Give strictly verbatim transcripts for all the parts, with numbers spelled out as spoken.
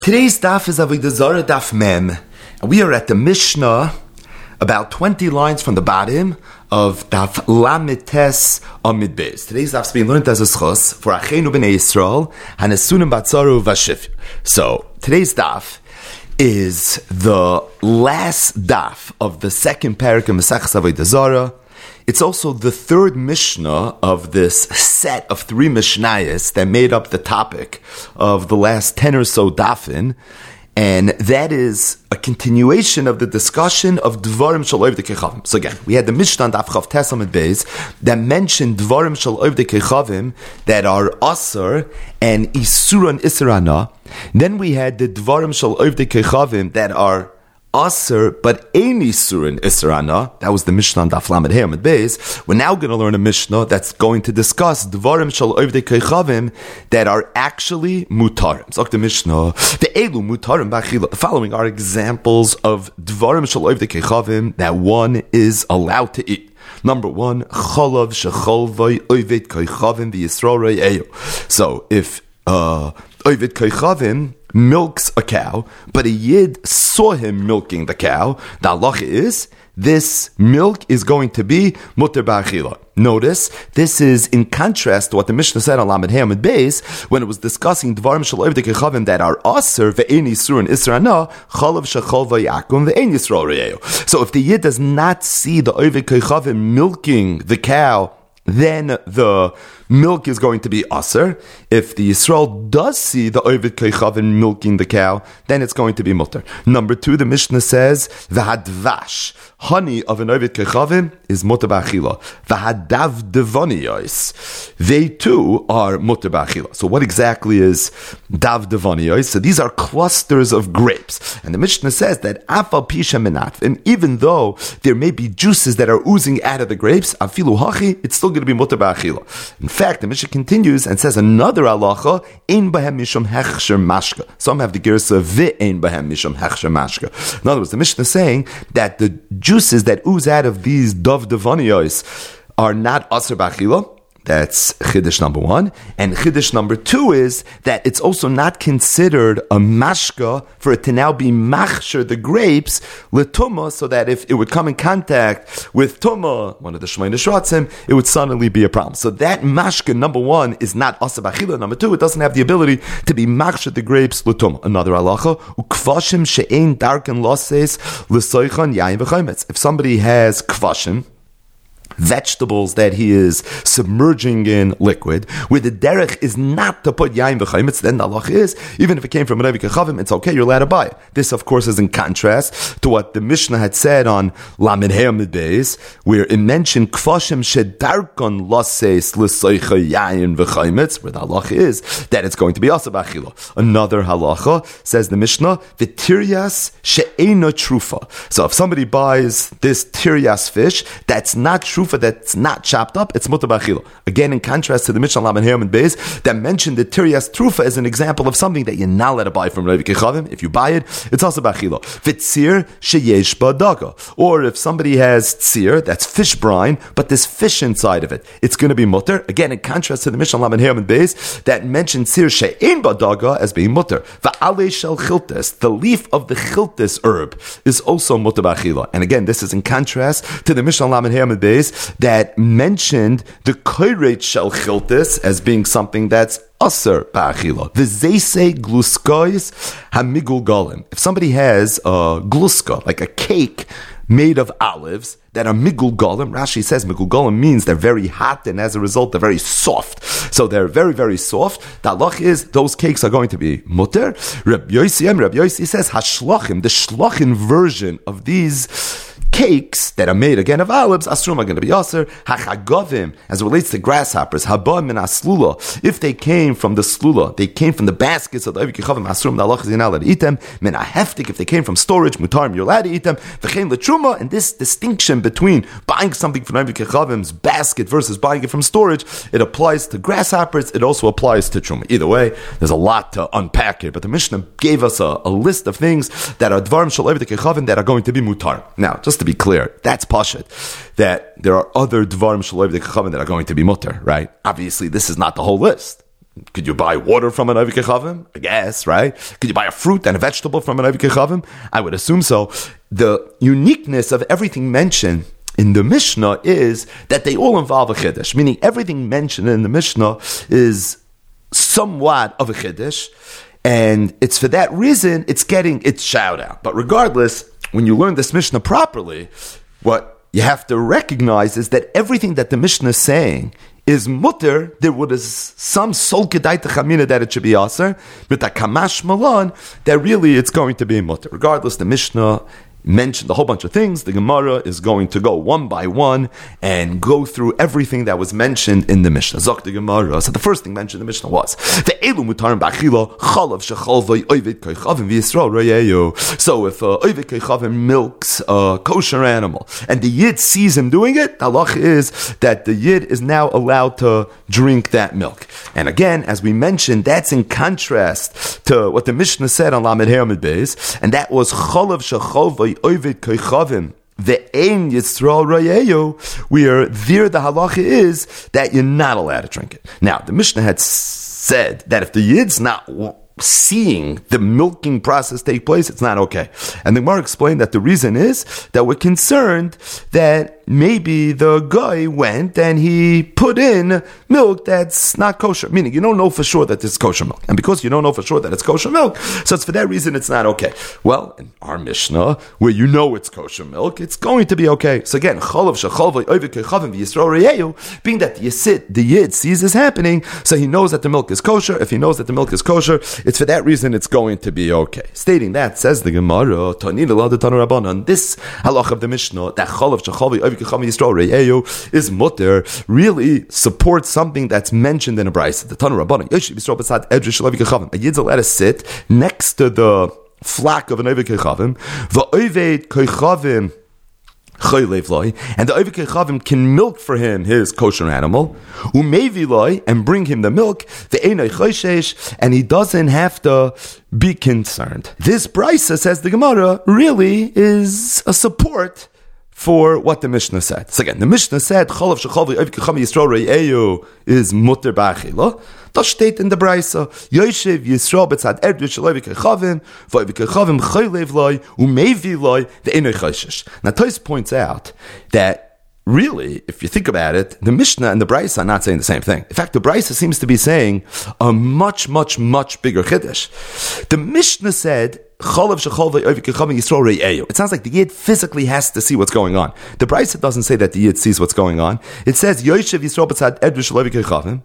Today's daf is Avodah Zarah Daf Mem, and we are at the Mishnah, about twenty lines from the bottom of Daf Lamed Tes Amid Beis. Today's daf is being learned as a schos for Achenu B'nei Yisrael Hanesunim Batzaru Vashif. So today's daf is the last daf of the second parak of Maseches Avodah Zarah. It's also the third Mishnah of this set of three Mishnayos that made up the topic of the last ten or so dafin, and that is a continuation of the discussion of Dvarim Shel Ovdei Kechavim. So again, we had the Mishnah on Daf Chav Tes Amud Beis that mentioned Dvarim Shel Ovdei Kechavim that are Asur and Isura and Israna. Then we had the Dvarim Shel Ovdei Kechavim that are Aser, but Eini Surin Israna. That was the Mishnah on Daf Lamed Hey Amud Beis. We're now going to learn a Mishnah that's going to discuss Dvarim Shel Ovdei Kechavim that are actually Mutarim. So the Mishnah, the Elu Mutarim B'Achila. The following are examples of Dvarim Shel Ovdei Kechavim that one is allowed to eat. Number one, Cholav Shecholvoi Ovdei Kechavim V'Yisrael Re'eyu. So if uh, Ovdei Kechavim milks a cow, but a yid saw him milking the cow, the halacha is, this milk is going to be muter ba'achila. Notice, this is in contrast to what the Mishnah said on Lamed Hey Amud Beis, when it was discussing Dvarim Shel Ovdei Kechavim that are aser ve'ein yisur and israna, chalav shechol v'yakum ve'ein yisrael re'eyu. So if the yid does not see the Ovdei Kechavim milking the cow, then the milk is going to be aser. If the Yisrael does see the Oved Kechavim milking the cow, then it's going to be mutter. Number two, the Mishnah says, V'hadvash, honey of an Oved Kechavim is mutter b'achila. V'hadav devoniyos, they too are mutter b'achila. So what exactly is dav devoniyos? So these are clusters of grapes. And the Mishnah says that afal pisha menat, and even though there may be juices that are oozing out of the grapes, afilu hachi, it's still going to be mutter b'achila. In fact, the Mishnah continues and says another halacha, ein bahem mishum hechsher mashka. Some have the gersa ve'ein bahem mishum hechsher mashka. In other words, the Mishnah is saying that the juices that ooze out of these dov devoniyos are not aser b'achila. That's chiddush number one. And chiddush number two is that it's also not considered a mashka for it to now be machsher, the grapes, l'tumah, so that if it would come in contact with tumah, one of the shmeina shratzim, it would suddenly be a problem. So that mashka, number one, is not asa b'achila. Number two, it doesn't have the ability to be machsher, the grapes, l'tumah. Another halacha, ukvashim she'ein darken losses l'soichan yayin v'chaymetz. If somebody has kvashim, vegetables that he is submerging in liquid, where the derech is not to put yayin v'chaymetz, then the halacha is, even if it came from an Ovdei Kechavim, it's okay, you're allowed to buy it. This, of course, is in contrast to what the Mishnah had said on Lamed Hey Amud Beis, where it mentioned kvashim shedarkon laseis l'soicha yayin v'chaymetz, where the halacha is that it's going to be asa b'achila. Another halacha, says the Mishnah, v'tiryas she'eino trufa. So if somebody buys this tiryas fish, that's not trufa, that's not chopped up, it's mutar b'achila. Again, in contrast to the Mishnah Lamed Hey Amud Beis that mentioned the tiryas trufa as an example of something that you're not allowed to buy from Ovdei Kechavim. If you buy it, it's also b'achila. V'tzir sheyesh ba'daga. Or if somebody has tzir, that's fish brine, but there's fish inside of it, it's going to be mutar. Again, in contrast to the Mishnah Lamed Hey Amud Beis that mentioned tzir she'ein ba'daga as being mutar. V'alei shel chiltes, the leaf of the chiltes herb is also mutar b'achila. And again, this is in contrast to the Mishnah Lamed Hey Amud Beis that mentioned the koiret shel chiltis as being something that's aser ba'achila. V'zeisei gluskois hamigul golim. If somebody has a gluska, like a cake made of olives that are migul golim, Rashi says migul golim means they're very hot, and as a result they're very soft. So they're very, very soft. The halach is those cakes are going to be mutter. Reb Yosi, Reb Yosi says hashlachim, the shlachin version of these cakes that are made again of olives, asrum are going to be aser. Hachagovim, as it relates to grasshoppers, haba min aslula, if they came from the slula, they came from the baskets of the Ovdei Kechavim, asrum, the halach is you're not allowed to eat them. Min aheftik, if they came from storage, mutarim, you're allowed to eat them. V'chein letruma, and this distinction between buying something from Ovdei Kechavim's basket versus buying it from storage, it applies to grasshoppers, it also applies to truma. Either way, there's a lot to unpack here, but the Mishnah gave us a, a list of things that are dvarim shel Ovdei Kechavim that are going to be mutar. Now, just to be clear, that's pashut, that there are other dvarim shel Ovdei Kechavim that are going to be mutar, right? Obviously, this is not the whole list. Could you buy water from an Oivik Kechavim? I guess, right? Could you buy a fruit and a vegetable from an Oivik Kechavim? I would assume so. The uniqueness of everything mentioned in the Mishnah is that they all involve a Chiddush, meaning everything mentioned in the Mishnah is somewhat of a Chiddush, and it's for that reason it's getting its shout out. But regardless, when you learn this Mishnah properly, what you have to recognize is that everything that the Mishnah is saying is mutter. There was some sol kedai techamina that it should be aser, but a kamash malan that really it's going to be mutter. Regardless, the Mishnah mentioned a whole bunch of things. The Gemara is going to go one by one and go through everything that was mentioned in the Mishnah. Zok the Gemara. So the first thing mentioned in the Mishnah was the elu mutarim ba'achila chalav shechalvay oived koichavim v'Yisrael royeyu. So if uh, oived koichavim milks a kosher animal and the yid sees him doing it, the halach is that the yid is now allowed to drink that milk. And again, as we mentioned, that's in contrast to what the Mishnah said on Lamed Hey Amud Beis, and that was chalav shechalvay oived koichavim ve'ein Yisrael royeyu, where there the halacha is that you're not allowed to drink it. Now, the Mishnah had said that if the yid's not seeing the milking process take place, it's not okay. And the Gemara explained that the reason is that we're concerned that maybe the guy went and he put in milk that's not kosher, meaning you don't know for sure that it's kosher milk. And because you don't know for sure that it's kosher milk, so it's for that reason it's not okay. Well, in our Mishnah, where you know it's kosher milk, it's going to be okay. So again, chalav shechalvay oived koichavim v'Yisrael royeyu, being that the Yisid, the Yid sees this happening, so he knows that the milk is kosher. If he knows that the milk is kosher, it's for that reason it's going to be okay. Stating that, says the Gemara, Tanina la de Tanu Rabbanan, this halach of the Mishnah, that chalav shechalvay oived koichavim Yisrael royeyu is mutter, really supports something that's mentioned in a brayso. The Tanu Rabbanan, Yoshev Yisrael b'tzad edrish shel oived koichavim. A yid's allowed to sit next to the flock of an oived koichavim. V'oived koichavim and the oived koichavim can milk for him his kosher animal, umeviloi, and bring him the milk, ve'enoi choishesh, and he doesn't have to be concerned. This brayso, says the Gemara, really is a support for what the Mishnah said. So again, the Mishnah said, chalav shechalvay oived koichavim Yisrael royeyu is mutter ba'achila. Das steht in the brayso. Yoshev Yisrael b'tzad erdus shel oived koichavim, v'oived koichavim choylev loy, umevi loy, ve'enoi choishesh. Now, Tos points out that really, if you think about it, the Mishnah and the brayso are not saying the same thing. In fact, the brayso seems to be saying a much, much, much bigger chiddush. The Mishnah said, chalav shechalvay oived koichavim Yisrael royeyu. It sounds like the yid physically has to see what's going on. The brayso doesn't say that the yid sees what's going on. It says, Yoshev Yisrael b'tzad erdus shel oived koichavim,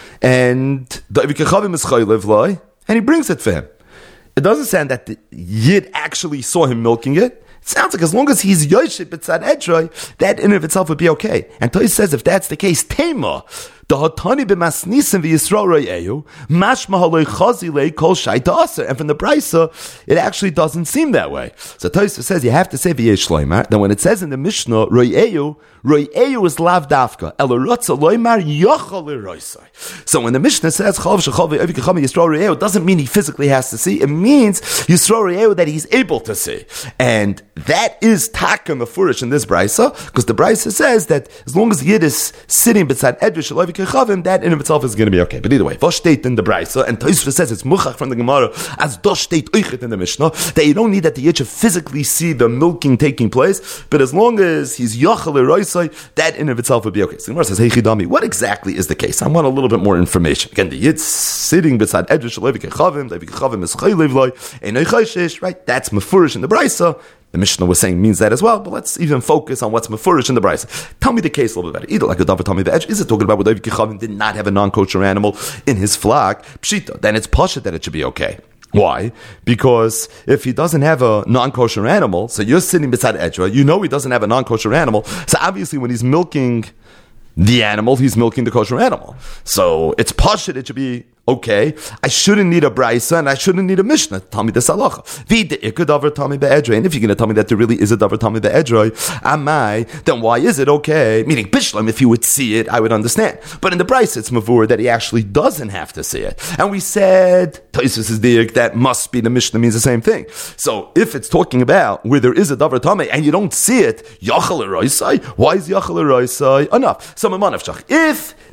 and the oived koichavim is choylev loy, and he brings it for him. It doesn't sound that the yid actually saw him milking it. It sounds like as long as he's Yoshev b'tzad edroi, that in of itself would be okay. And Tos says if that's the case, Tema, the hatani b'masnisim v'Yisrael royeyu, mashma haloi chazilei kol shaita aser. And from the brayso, it actually doesn't seem that way. So Tos says you have to say v'yesh loymar. Then when it says in the Mishnah royeyu, royeyu is lav dafka. Elorotza loymar yochal l'roisai. So when the Mishnah says chalav shechalvay oived koichavim Yisrael royeyu, it doesn't mean he physically has to see. It means Yisrael royeyu that he's able to see. And that is taka mefurish in this brayso, because the brayso says that as long as the yid is sitting beside edrish shel oived koichavim, that in of itself is going to be okay. But either way, vos steht in the brayso, and Tosfos says it's muchach from the Gemara, as dos steht oichet in the Mishnah, that you don't need that the yid should physically see the milking taking place, but as long as he's yochel roisai, that in of itself would be okay. So the Gemara says, hey chidami, what exactly is the case? I want a little bit more information. Again, the yid's sitting beside edrish shel oived koichavim, the oived koichavim is choylev loy, einoi choishesh, right? That's mefurish in the brayso. The Mishnah was saying means that as well, but let's even focus on what's mefurish in the brayso. Tell me the case a little bit better. Either like a davar, tell me the edge. Is it talking about whether Oived Koichavim did not have a non-kosher animal in his flock? Pshita, then it's pasha that it should be okay. Why? Because if he doesn't have a non-kosher animal, so you're sitting beside Edra, you know he doesn't have a non-kosher animal, so obviously when he's milking the animal, he's milking the kosher animal. So it's pasha, it should be okay. I shouldn't need a brayso and I shouldn't need a mishnah. Tell me the salacha. V'de ikad davar tami be'edroi. And if you're going to tell me that there really is a davar tami be'edroi, amai, then why is it okay? Meaning bishlam, if you would see it, I would understand. But in the brayso, it's mavur that he actually doesn't have to see it. And we said Tosfos is diak, that must be the mishnah means the same thing. So if it's talking about where there is a davar tami and you don't see it, yachal eroisai. Why is yachal eroisai enough? So if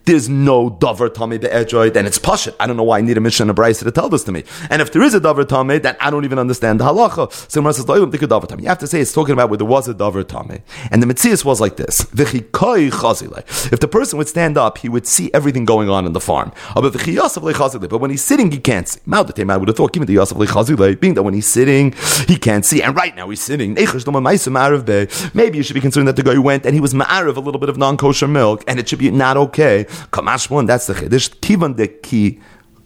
there's no davar tamei be'edroi, then it's pashut. I don't know why I need a Mishnah and a Brisa to tell this to me. And if there is a davar tamei, then I don't even understand the halacha. So Gemara says, you have to say it's talking about where there was a davar tamei. And the Metzias was like this. If the person would stand up, he would see everything going on in the farm. But when he's sitting, he can't see. I would have thought, being that when he's sitting, he can't see. And right now he's sitting. Maybe you should be concerned that the guy went and he was ma'ariv a little bit of non-kosher milk, and it should be not okay. Kamashmon, that's the chiddush. Kivan de ki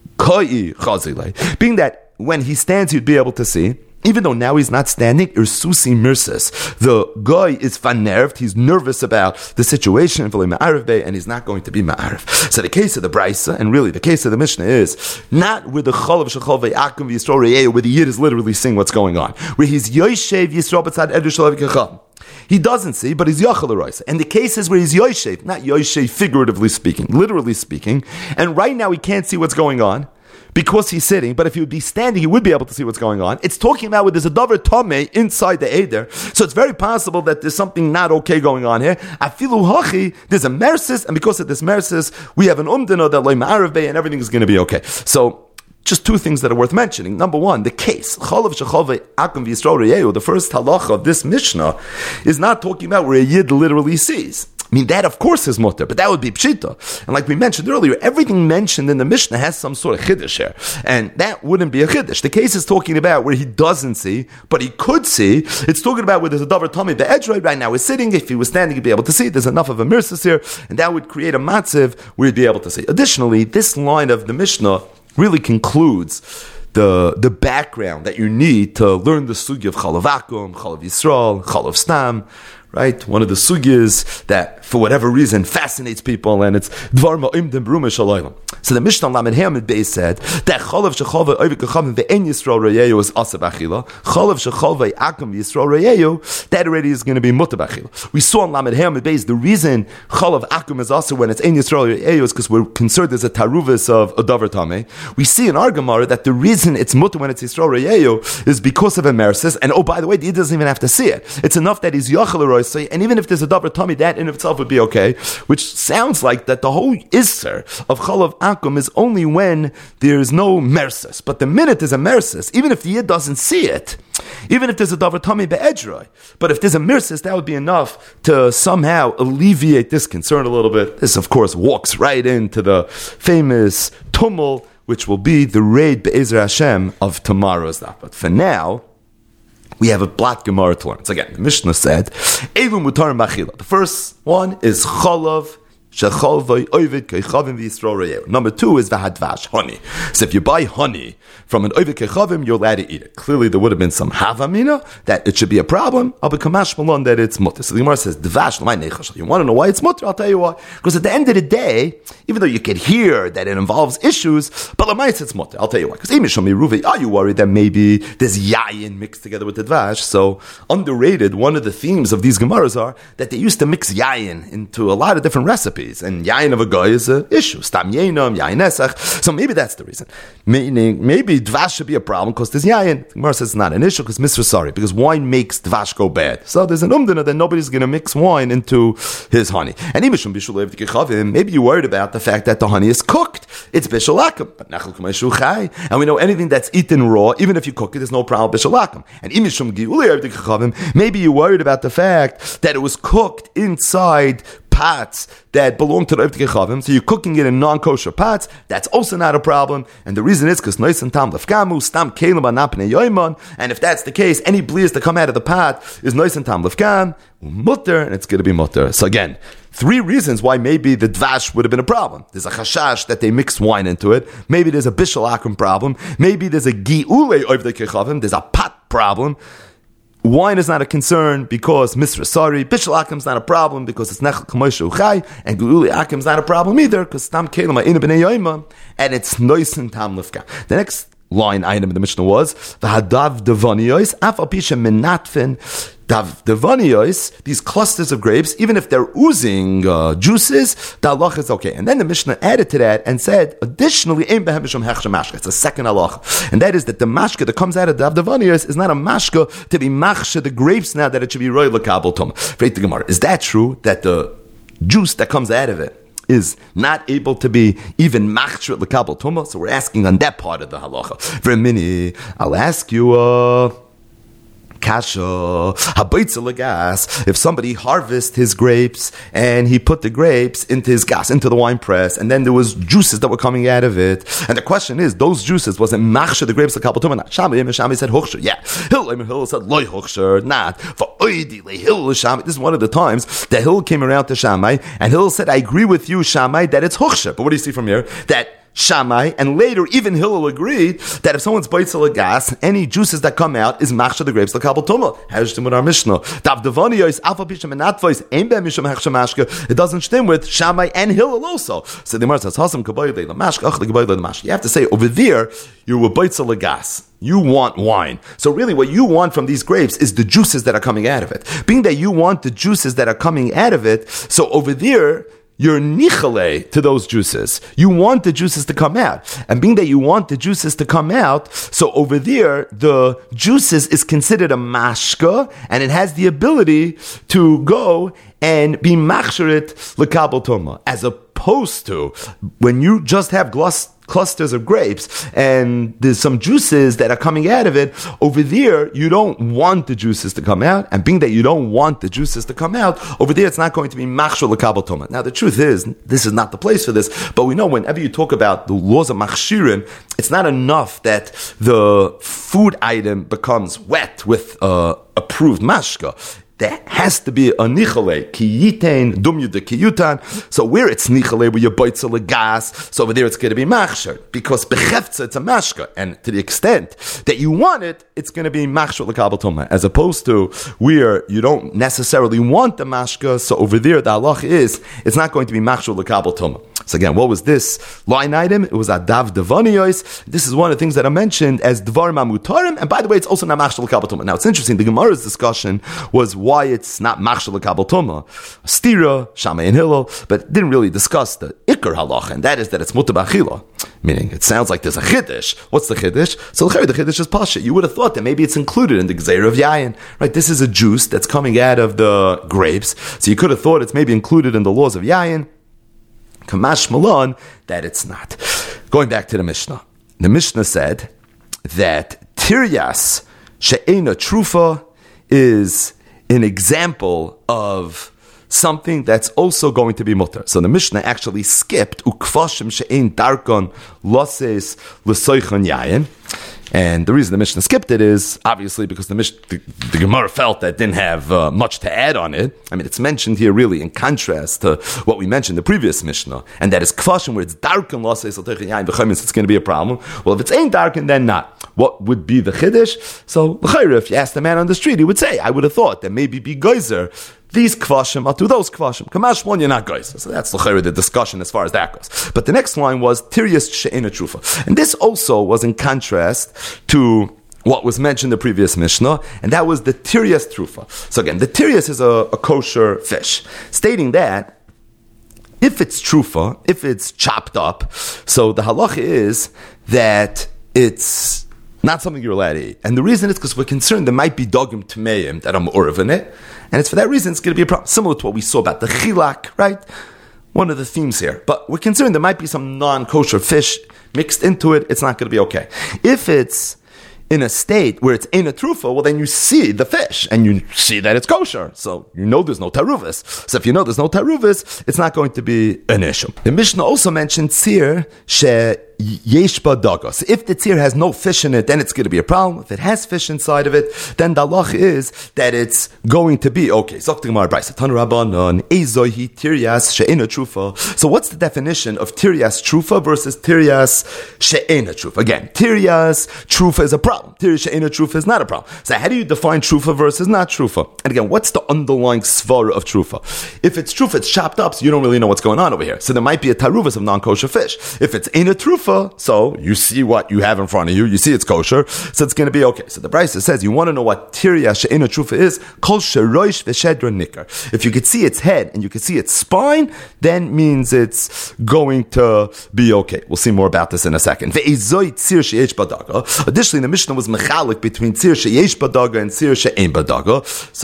koi chazile. Being that when he stands, you'd be able to see. Even though now he's not standing, irsusi mirsis. The guy is fanerved, he's nervous about the situation, and he's not going to be ma'ariv. So the case of the Brisa, and really the case of the Mishnah is, not with the cholav shechol ve'akum v'yisrael re'ehu, where the Yid is literally seeing what's going on. Where he's yoshev yisrael b'tzad edr shalav kecham. He doesn't see, but he's yachal l'roisa. And the case is where he's yoshev, not yoshev figuratively speaking, literally speaking, and right now he can't see what's going on, because he's sitting, but if he would be standing, he would be able to see what's going on. It's talking about where there's a davar tamei inside the eder, so it's very possible that there's something not okay going on here. Afilu hachi, there's a mersis, and because of this mersis, we have an umdana that loy ma'arav bay, and everything is going to be okay. So, just two things that are worth mentioning. Number one, the case, cholav shechol ve'akum v'yisrael re'ehu, the first halacha of this Mishnah, is not talking about where a yid literally sees. I mean, that of course is mutter, but that would be pshita. And like we mentioned earlier, everything mentioned in the Mishnah has some sort of chiddush here. And that wouldn't be a chiddush. The case is talking about where he doesn't see, but he could see. It's talking about where there's a davar tamei be'edroi. Right now he's sitting. If he was standing, he'd be able to see. There's enough of a mirsis here, and that would create a matziv where he'd be able to see. Additionally, this line of the Mishnah really concludes the the background that you need to learn the sugi of chalav akum, chalav yisrael, chalav stam. Right? One of the sugyas that, for whatever reason, fascinates people, and it's Dvar Ma'im Dem Bruma Shalaylam. So the Mishnah Lamed Hamid Beis said that Chalav Shechol Ve'Oivik Kachavim Ve'en Yisrael Re'eyu is Asa B'Achila. Chalav Shechol Ve'Akum Yisrael Re'eyu, that already is going to be Muta B'Achila. We saw in Lamed Hamid Beis the reason Chalav Akum is Asa when it's En Yisrael Re'eyu is because we're concerned there's a taruvis of a davar tamei. We see in our Gemara that the reason it's Muta when it's Yisrael Re'eyu is because of a mersis, and oh, by the way, he doesn't even have to see it. It's enough that he's Yachal, and even if there's a davar tamei, that in itself would be okay, which sounds like that the whole isser of chalav akum is only when there's no mersis. But the minute there's a mersis, even if the yid doesn't see it, even if there's a davar tamei be'edroi, but if there's a mersis, that would be enough to somehow alleviate this concern a little bit. This, of course, walks right into the famous tumul, which will be the raid be'ezer Hashem of tomorrow's daf. But for now, we have a black Gemara to learn. So again, the Mishnah said, Evu mutar machila. The first one is chalav shechol ve'ovid kechavim v'yisrael re'ehu. Number two is v'hadvash, honey. So if you buy honey from an ovid kechavim, you're allowed to eat it. Clearly, there would have been some havamina that it should be a problem. I'll be kamash malon that it's mutter. So the Gemara says, dvash l'may nechashal. You want to know why it's mutter? I'll tell you why. Because at the end of the day, even though you could hear that it involves issues, but l'may it's mutter. I'll tell you why. Because are you worried that maybe there's yayin mixed together with the dvash? So underrated, one of the themes of these Gemaras are that they used to mix yayin into a lot of different recipes. And yayin of a guy is an issue. Stam yainam, yayin esach. So maybe that's the reason. Meaning, maybe dvash should be a problem because there's yayin. The Gemara says it's not an issue because misra sorry, because wine makes dvash go bad. So there's an umdana that nobody's going to mix wine into his honey. And maybe you're worried about the fact that the honey is cooked. It's bishalakim. But nachal k'maishu chai. And we know anything that's eaten raw, even if you cook it, there's no problem bishalakim. And maybe you're worried about the fact that it was cooked inside pots that belong to the Oivdei Kechavim, so you're cooking it in non-kosher pots, that's also not a problem, and the reason is because Nois and Tam Lefkamu, Stam Kelim Anapne Yoimon, and if that's the case, any bleas that come out of the pot is Nois and Tam Lefkam, mutter, and it's going to be mutter. So again, three reasons why maybe the dvash would have been a problem. There's a chashash that they mix wine into it, maybe there's a bishul akum problem, maybe there's a gi'ulei Oivdei Kechavim, there's a pot problem. Wine is not a concern because misra sorry. Bishul akim is not a problem because it's nechal k'moshe uchai, and gululi akim is not a problem either because tam kelim ha'ina b'nei yoyma, and it's noisen tam lifka. The next line item in the Mishnah was v'hadav devoniyos af al pisha minatfin dav devoniyos, these clusters of grapes, even if they're oozing uh, juices, the halach is okay. And then the Mishnah added to that and said, additionally, ein behem mishum hechsher mashka. It's a second halach, and that is that the mashka that comes out of dav devoniyos is not a mashka to be machsha the grapes now that it should be roy l'kabel tum. Freit the Gemara, is that true that the juice that comes out of it is not able to be even machshir l'kabel tumah. So we're asking on that part of the halacha. For a minute, I'll ask you, uh, Kasha, habaytza legas. If somebody harvests his grapes and he put the grapes into his gas, into the wine press, and then there was juices that were coming out of it, and the question is, those juices, was it machshir the grapes l'kabel tumah? Not. Shammai, Shammai said hochshir. Yeah. Hillel, Hillel said loy hochshir. Not. For oidi leHillel Shammai. This is one of the times that Hillel came around to Shammai, and Hillel said, I agree with you, Shammai, that it's hochshir. But what do you see from here? That Shammai, and later even Hillel agreed that if someone's baitzel a gas, any juices that come out is machshir the grapes l'kabel tumah. How is it with our Mishnah? Dav devanios alpha pisham and natvois aim ben misham hechshem mashka. It doesn't stem with Shammai and Hillel also. So the Gemara says hasam kabayde l'mashka ach l'kabayde l'mashka. You have to say over there you were baitzel a gas. You want wine. So really what you want from these grapes is the juices that are coming out of it. Being that you want the juices that are coming out of it, so over there you're nichale to those juices. You want the juices to come out. And being that you want the juices to come out, so over there, the juices is considered a mashka, and it has the ability to go and be machshirit l'kabel tumah. As opposed to when you just have gloss clusters of grapes and there's some juices that are coming out of it, over there you don't want the juices to come out, and being that you don't want the juices to come out, over there it's not going to be machshir l'kabel tumah. Now the truth is, this is not the place for this, but we know whenever you talk about the laws of machshirin, it's not enough that the food item becomes wet with uh, approved mashka. There has to be a nichale, ki yitain, dum yude ki yutan. So where it's nichale, where you baitzel a gas, so over there it's going to be machshir. Because bechefza, it's a mashka. And to the extent that you want it, it's going to be machshir l'kabel tumah. As opposed to where you don't necessarily want the mashka, so over there the halach is, it's not going to be machshir l'kabel tumah. So again, what was this line item? It was adav devanios. This is one of the things that are mentioned as dvarim amutarim. And by the way, it's also not machshir l'kabel tumah. Now it's interesting, the Gemara's discussion was why it's not machshir l'kabel tumah. Stira, Shammai and Hillel, but didn't really discuss the ikar halacha, and that is that it's mutar b'achila. Meaning, it sounds like there's a chiddush. What's the chiddush? So the chiddush is pasha. You would have thought that maybe it's included in the gzeira of yayin, right? This is a juice that's coming out of the grapes, so you could have thought it's maybe included in the laws of yayin. Kamash malon, that it's not. Going back to the Mishnah, the Mishnah said that tiryas she'ena trufa is an example of something that's also going to be mutter. So the Mishnah actually skipped ukvashim she'en darkon loses l'soichon yayin. And the reason the Mishnah skipped it is obviously because the, Mish- the, the Gemara felt that it didn't have uh, much to add on it. I mean, it's mentioned here really in contrast to what we mentioned in the previous Mishnah, and that is kfashim, where it's darken losses it's going to be a problem. Well, if it's ain't darken, then not. What would be the chiddush? So if you asked the man on the street, he would say, I would have thought that maybe be geyser. These kvashim are to those kvashim. Kamash one, you're not geyser. So that's the discussion as far as that goes. But the next line was tiryas she'ena trufa, and this also was in contrast to what was mentioned in the previous Mishnah, and that was the tiryas trufa. So again, the tiryas is a, a kosher fish, stating that if it's trufa, if it's chopped up, so the halacha is that it's not something you're allowed to eat. And the reason is because we're concerned there might be dogim tmeim that are ma'orev in it. And it's for that reason it's going to be a problem. Similar to what we saw about the chilak, right? One of the themes here. But we're concerned there might be some non-kosher fish mixed into it. It's not going to be okay. If it's in a state where it's in a trufa, well, then you see the fish and you see that it's kosher. So you know there's no taruvis. So if you know there's no taruvis, it's not going to be an issue. The Mishnah also mentioned tzir she yeshba daga. So if the tzir has no fish in it, then it's going to be a problem. If it has fish inside of it, then the halach is that it's going to be okay. So what's the definition of tiryas trufa versus tiryas she'ena trufa? Again, tiryas trufa is a problem. Tiryas she'ena trufa is not a problem. So how do you define trufa versus not trufa? And again, what's the underlying svara of trufa? If it's trufa, it's chopped up, so you don't really know what's going on over here. So there might be a taruvas of non-kosher fish. If it's in a trufa, so you see what you have in front of you, you see it's kosher, so it's going to be okay. So the Brisa says, you want to know what tiryas she'ena trufa is? Kol sheroish v'shedra nikar. If you could see its head and you could see its spine, then means it's going to be okay. We'll see more about this in a second. Additionally, the Mishnah was mechalik between tzir sheyesh badaga and tzir she'en badaga. So the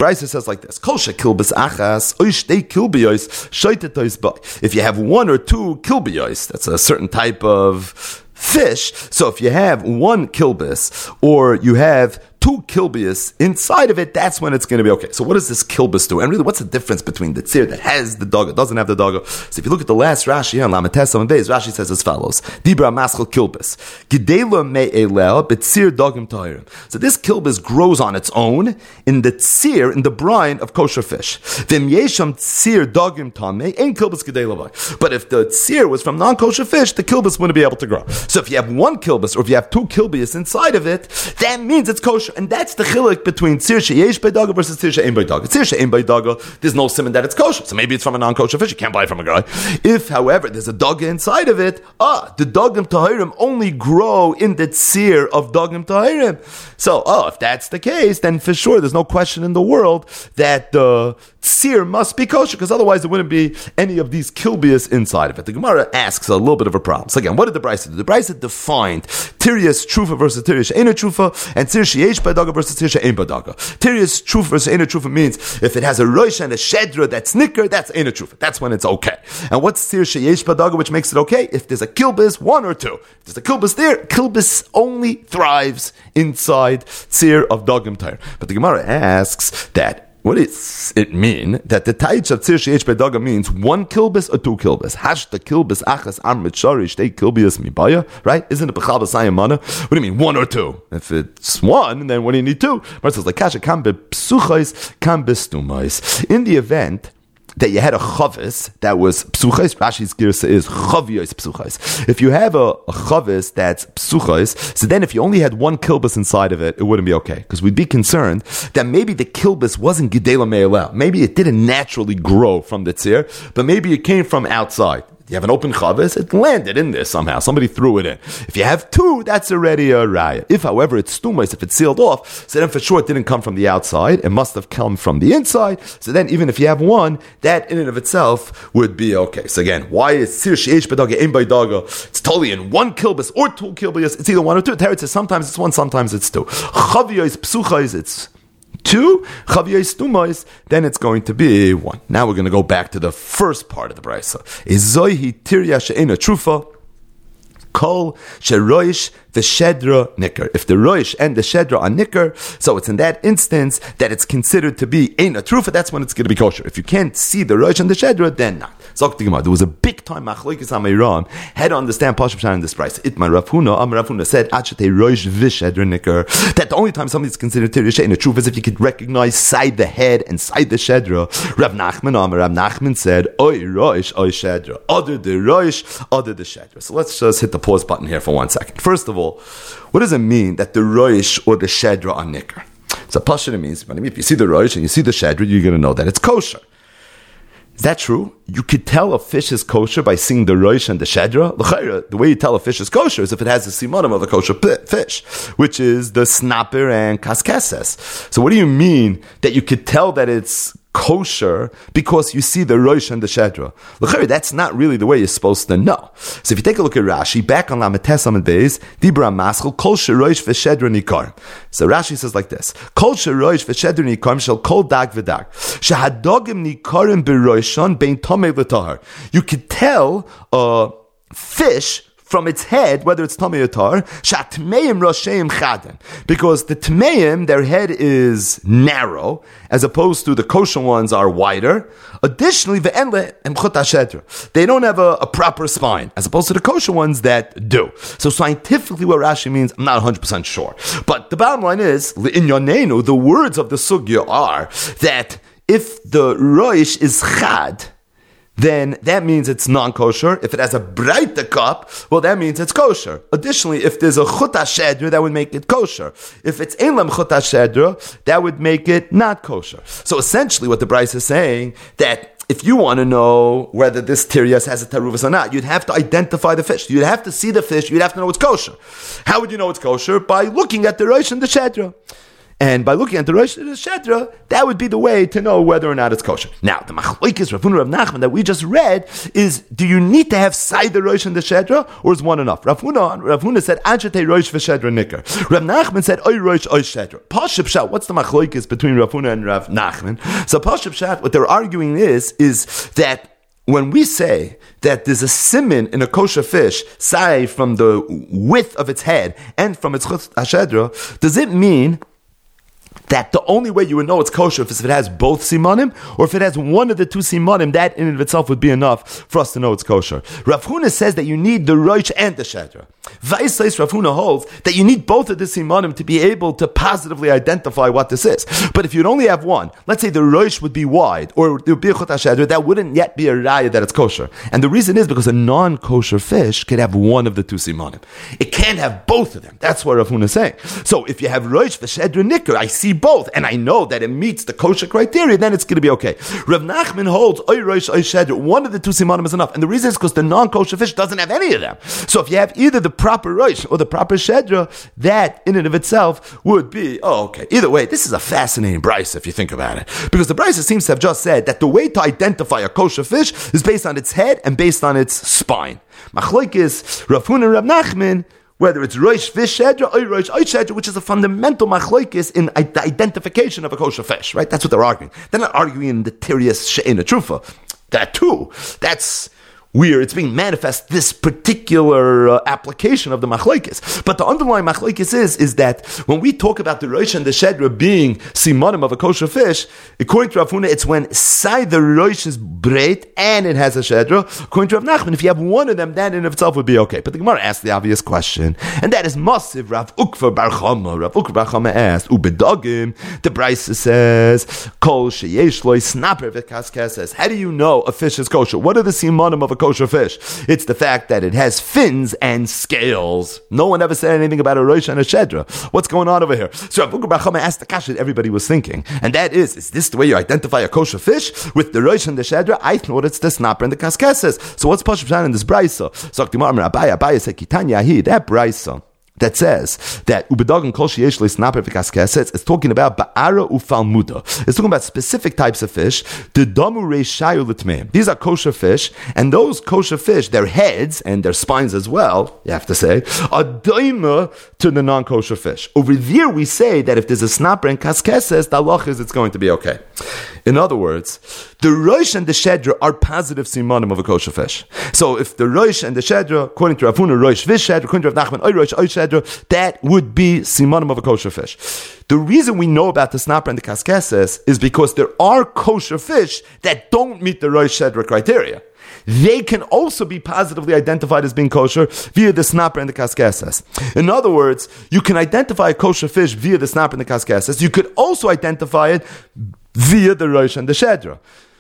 Brisa says like this: Kol shekilbis achas oishtei kilbiyos shoitetois ba. If you have one or two kilbiyos, that's a certain type of fish. So if you have one kilbis or you have two kilbis inside of it, that's when it's going to be okay. So what does this kilbis do? And really, what's the difference between the tzir that has the dogga, doesn't have the dogga? So if you look at the last Rashi here on Lametes on Beis, Rashi says as follows: Dibra maschel kilbis, gidela me'elel betzir dogim tahirim. So this kilbis grows on its own in the tzir, in the brine of kosher fish. Vim yesham tzir dogim tamei, ain't kilbis gidela by. But if the tzir was from non-kosher fish, the kilbis wouldn't be able to grow. So if you have one kilbis or if you have two kilbis inside of it, that means it's kosher. And that's the chiluk between tzir sheyesh b'daga versus tzir she'ein b'daga. Tzir she'ein b'daga, there's no simon that it's kosher. So maybe it's from a non-kosher fish. You can't buy it from a guy. If, however, there's a daga inside of it, ah, the dagim tahirim only grow in the tzir of dagim tahirim. So, oh, if that's the case, then for sure there's no question in the world that the tzir must be kosher, because otherwise there wouldn't be any of these kilbias inside of it. The Gemara asks a little bit of a problem. So again, what did the Brisa do? The Brisa defined Tirias Trufa versus Tirias She'ena Trufa, and Tzir Sheyesh B'daga versus Tzir She'en B'daga. Tirias Trufa versus She'ena Trufa means if it has a Rosh and a Shedra that's Nicker, that's She'ena Trufa. That's when it's okay. And what's Tzir Sheyesh B'daga, which makes it okay? If there's a kilbis, one or two. If there's a kilbis there, kilbis only thrives inside Tzir of Dagim Tair. But the Gemara asks that, what does it mean that the taich of tzir sheyesh b'daga means one kilbis or two kilbis? Hash the kilbis achas am mitshari shtei kilbias mibaya, right? Isn't it b'chal b'sayim mana? What do you mean one or two? If it's one, then what do you need two? It says like kasha kam b'psuchais kam b'stumais. In the event that you had a chavis that was psuchais, Rashi's girsa is chaviyos psuchais. If you have a, a chavis that's psuchais, so then if you only had one kilbis inside of it, it wouldn't be okay. Because we'd be concerned that maybe the kilbis wasn't gedela me'elel. Maybe it didn't naturally grow from the tzir, but maybe it came from outside. You have an open chavis, it landed in there somehow. Somebody threw it in. If you have two, that's already a raya. If, however, it's stumais, if it's sealed off, so then for sure it didn't come from the outside. It must have come from the inside. So then even if you have one, that in and of itself would be okay. So again, why is tzir sheyesh b'daga ein b'daga? It's totally in one kilbis or two kilbis. It's either one or two. Teretz says sometimes it's one, sometimes it's two. Chaviyos psuchais, it's two, chaviyos stumais, then it's going to be one. Now we're going to go back to the first part of the brisa. Izoihi tirya she'ena trufa, kol sheroish v'shedra nicker. If the roish and the shedra are nicker, so it's in that instance that it's considered to be ena trufa, that's when it's going to be kosher. If you can't see the roish and the shedra, then not. So there was a big time machlokes Ameiram had to understand Pashup Shan in this price. Itma Rav Huna, Am Rav Huna said, Achate roish v'shedra nicker, that the only time somebody's considered tirya ena trufa is if you could recognize side the head and side the shedra. Rav Nachman, Am Rav Nachman said, Oi roish, oi shedra, other the roish, other the shedra. So let's just hit the pause button here for one second. First of all, what does it mean that the roish or the shedra are nicker? So pashut means, if you see the roish and you see the shedra, you're going to know that it's kosher. Is that true? You could tell a fish is kosher by seeing the roish and the shedra. The way you tell a fish is kosher is if it has the simanim of a kosher fish, which is the snapper and kaskeses. So what do you mean that you could tell that it's kosher because you see the roish and the shedra? That's not really the way you're supposed to know. So if you take a look at Rashi, back on Lametes Amud Beis, Dibra Maschel, Kol sheroish v'shedra nikar. So Rashi says like this: Kol sheroish v'shedra nikar shall kol dag v'dag. Shehadogim nikarim b'roishon bein tomei v'tahar. You could tell a fish from its head, whether it's Tamei or Tar, Shatmeim Rosheim Chaden. Because the Tmeim, their head is narrow, as opposed to the kosher ones are wider. Additionally, Ve'enle Emchot HaShedra. They don't have a, a proper spine, as opposed to the kosher ones that do. So scientifically what Rashi means, I'm not one hundred percent sure. But the bottom line is, in Yonenu, the words of the Sugya are that if the Roish is Chad, then that means it's non-kosher. If it has a breite cup, well, that means it's kosher. Additionally, if there's a chut hashedra, that would make it kosher. If it's ein lam chut hashedra, that would make it not kosher. So essentially what the Brisa is saying, that if you want to know whether this tiryas has a taruvas or not, you'd have to identify the fish. You'd have to see the fish. You'd have to know it's kosher. How would you know it's kosher? By looking at the roish and the shedra. And by looking at the Rosh and the Shedra, that would be the way to know whether or not it's kosher. Now, the Machlokes Rav Huna Rav Nachman that we just read is, do you need to have side the Rosh and the Shedra, or is one enough? Rav Huna, Rav Huna said, Anshate Rosh v'Shedra Nicker. Rav Nachman said, Oy Rosh, Oy Shedra. Pashab Shat, what's the Machlokes between Rav Huna and Rav Nachman? So Pashab Shat, what they're arguing is, is that when we say that there's a simin in a kosher fish, say from the width of its head and from its chutz hashedra, does it mean that the only way you would know it's kosher is if it has both simanim, or if it has one of the two simanim, that in and of itself would be enough for us to know it's kosher? Rav Huna says that you need the rosh and the shedra. Vaisais Rav Huna holds that you need both of the simanim to be able to positively identify what this is. But if you'd only have one, let's say the rosh would be wide, or there would be a chut hashedra, that wouldn't yet be a raya that it's kosher. And the reason is because a non-kosher fish could have one of the two simanim. It can't have both of them. That's what Rav Huna is saying. So if you have rosh v'shedra nicker, I see both, and I know that it meets the kosher criteria, then it's going to be okay. Rav Nachman holds oy rosh, oy shedra, one of the two simanim is enough. And the reason is because the non-kosher fish doesn't have any of them. So if you have either the proper rosh or the proper shedra, that in and of itself would be, oh, okay. Either way, this is a fascinating brisa if you think about it. Because the brisa seems to have just said that the way to identify a kosher fish is based on its head and based on its spine. Machlokes Rav Huna and Rav Nachman, whether it's rosh fish shedra or rosh oy shedra, which is a fundamental machlokes in the identification of a kosher fish, right? That's what they're arguing. They're not arguing in the tirias she'ena trufa. That too, that's weird. It's being manifest, this particular uh, application of the machlokes. But the underlying machlokes is, is that when we talk about the rosh and the shedra being simanim of a kosher fish, according to Rav Huna, it's when side the rosh is breit and it has a shedra. According to Rav Nachman, if you have one of them, that in of itself would be okay. But the Gemara asked the obvious question, and that is Masiv Rav Ukva Bar Chama. Rav Ukva Bar Chama asked, Ubedagim, the Brisa says, Kol sheyesh lo snapper v'kaskes. How do you know a fish is kosher? What are the simanim of a kosher fish? It's the fact that it has fins and scales. No one ever said anything about a rosh and a shedra. What's going on over here? So Rav Ukva Bar Chama asked the kasha that everybody was thinking, and that is, is this the way you identify a kosher fish? With the rosh and the shedra? I thought it's the snapper and the kaskeses. So what's Pashup Shan in this brisa? So Abaya, Abaya said, Kitanya hi, that brisa that says that ubedagin kol sheyesh leisnaper v'kaskesets, it's talking about ba'ara ufalmuda. It's talking about specific types of fish. The damu reishayu l'tmeim. These are kosher fish, and those kosher fish, their heads and their spines as well, you have to say, are daima to the non-kosher fish. Over there, we say that if there's a snapper and kaskeses, the halach is it's going to be okay. In other words, the rosh and the shedra are positive simanim of a kosher fish. So if the rosh and the shedra, according to Rav Huna, rosh fish shedra, according to Rav Nachman, oy rosh, oy shedra, that would be simanim of a kosher fish. The reason we know about the snapper and the kaskeses is because there are kosher fish that don't meet the rosh shedra criteria. They can also be positively identified as being kosher via the snapper and the kaskeses. In other words, you can identify a kosher fish via the snapper and the kaskeses. You could also identify it via the rosh and the shedra.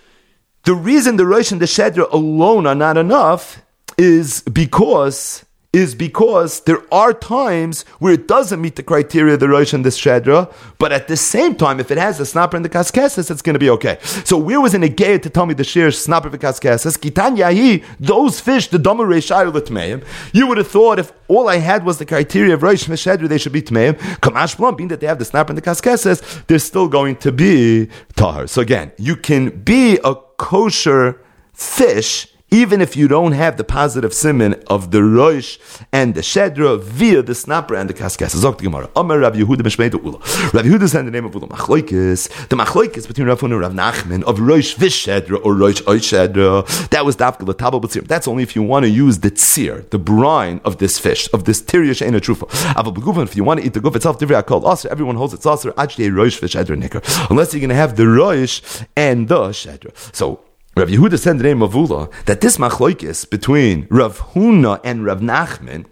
The reason the rosh and the shedra alone are not enough is because is because there are times where it doesn't meet the criteria of the rosh and the shedra, but at the same time, if it has the snapper and the kaskeses, it's going to be okay. So where was in a gay to tell me the sheer snapper and the kaskeses? Kitan yahi, those fish, the domer reishayu l'tmeim, you would have thought if all I had was the criteria of rosh and shedra, they should be tmeim. Kamash blum, being that they have the snapper and the kaskeses, they're still going to be tahar. So again, you can be a kosher fish even if you don't have the positive siman of the rosh and the shedra via the snapper and the kaskas. Zok the Gemara. Amar Rav Yehuda b'shmei Ula. Rav Yehuda said in the name of Ula. Machlokes. The machlokes between Rav Huna and Rav Nachman of rosh vish shedra or rosh oy shedra. That was dafka l'tabel b'tzir. That's only if you want to use the tzir, the brine of this fish, of this tirya she'ena trufa. Aval b'gufan, if you want to eat the guf itself, divrei hakol aser. Everyone holds it's aser. Actually, rosh vish shedra nicker. Unless you're going to have the rosh and the shedra. So Rav Yehuda said in the name of Ula that this machlokes between Rav Huna and Rav Nachman,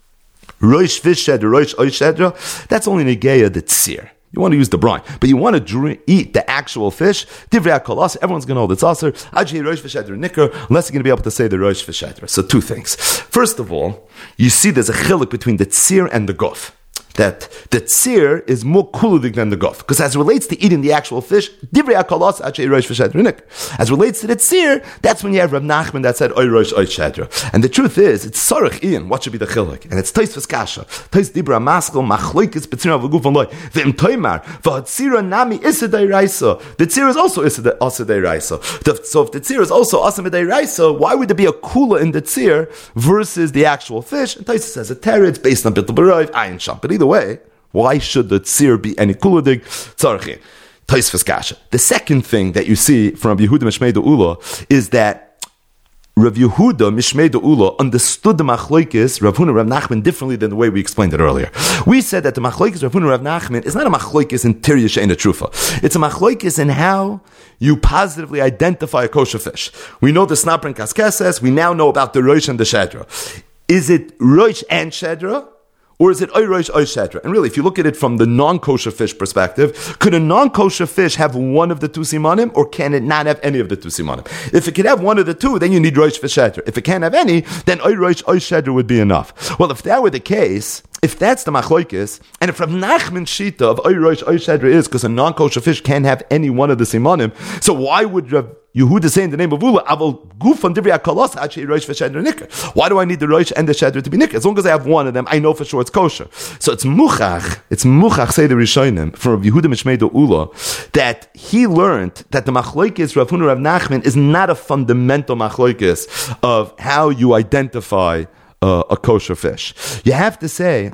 rosh fish shedra, rosh oy shedra, that's only negeya the tzir. You want to use the brine, but you want to drink, eat the actual fish. Divrei hakol aser. Everyone's going to hold it's aser. Ajay rosh fish shedra nicker, unless you're going to be able to say the rosh fish shedra. So two things. First of all, you see there's a chiluk between the tzir and the guf. that the tzir is more kuludik than the guf. Because as it relates to eating the actual fish, divrei hakalos achei rosh v'shedra nikr. As it relates to the tzir, that's when you have Rav Nachman that said oy rosh oy shedra. And the truth is, it's sarach ian. What should be the chiluk? And it's Tosfos kasha. Tos dibra maskel machloikis b'tzir avaguf and loy. V'im toymar v'hatzira nami isidei raisa. The tzir is also isidei raisa. So if the tzir is also asamidei raisa, why would there be a kula in the tzir versus the actual fish? And Tosfos says a teretz based on bittul b'roiv ayin sham. But either way, why should the tzir be any kuladig? Tzarchi. Tosfos kasha. The second thing that you see from Yehuda Mishmei Ula is that Rav Yehuda Mishmei Ula understood the machlokes Rav Huna Rav Nachman differently than the way we explained it earlier. We said that the machlokes Rav Huna Rav Nachman is not a machlokes in tirya she'ena trufa. It's a machlokes in how you positively identify a kosher fish. We know the snapper and kaskeses. We now know about the rosh and the shedra. Is it rosh and shedra? Or is it oy rosh oy shedra? And really, if you look at it from the non-kosher fish perspective, could a non-kosher fish have one of the two simanim, or can it not have any of the two simanim? If it could have one of the two, then you need rosh v'shedra. If it can't have any, then oy rosh oy shedra would be enough. Well, if that were the case, if that's the machlokes, and if Rav Nachman's shita of oy rosh oy shedra is because a non-kosher fish can't have any one of the simanim, so why would Rav Yehuda say in the name of Ula, Aval Gufan Divrei HaKalos Achei Rosh v'Shedra Nikr? Why do I need the Rosh and the Shedra to be Nikr? As long as I have one of them, I know for sure it's kosher. So it's Muchach, it's Muchach, say the Rishonim, from Yehuda Mishmei Ula, that he learned that the Machlokes Rav Huna Rav Nachman is not a fundamental Machlokes of how you identify uh, a kosher fish. You have to say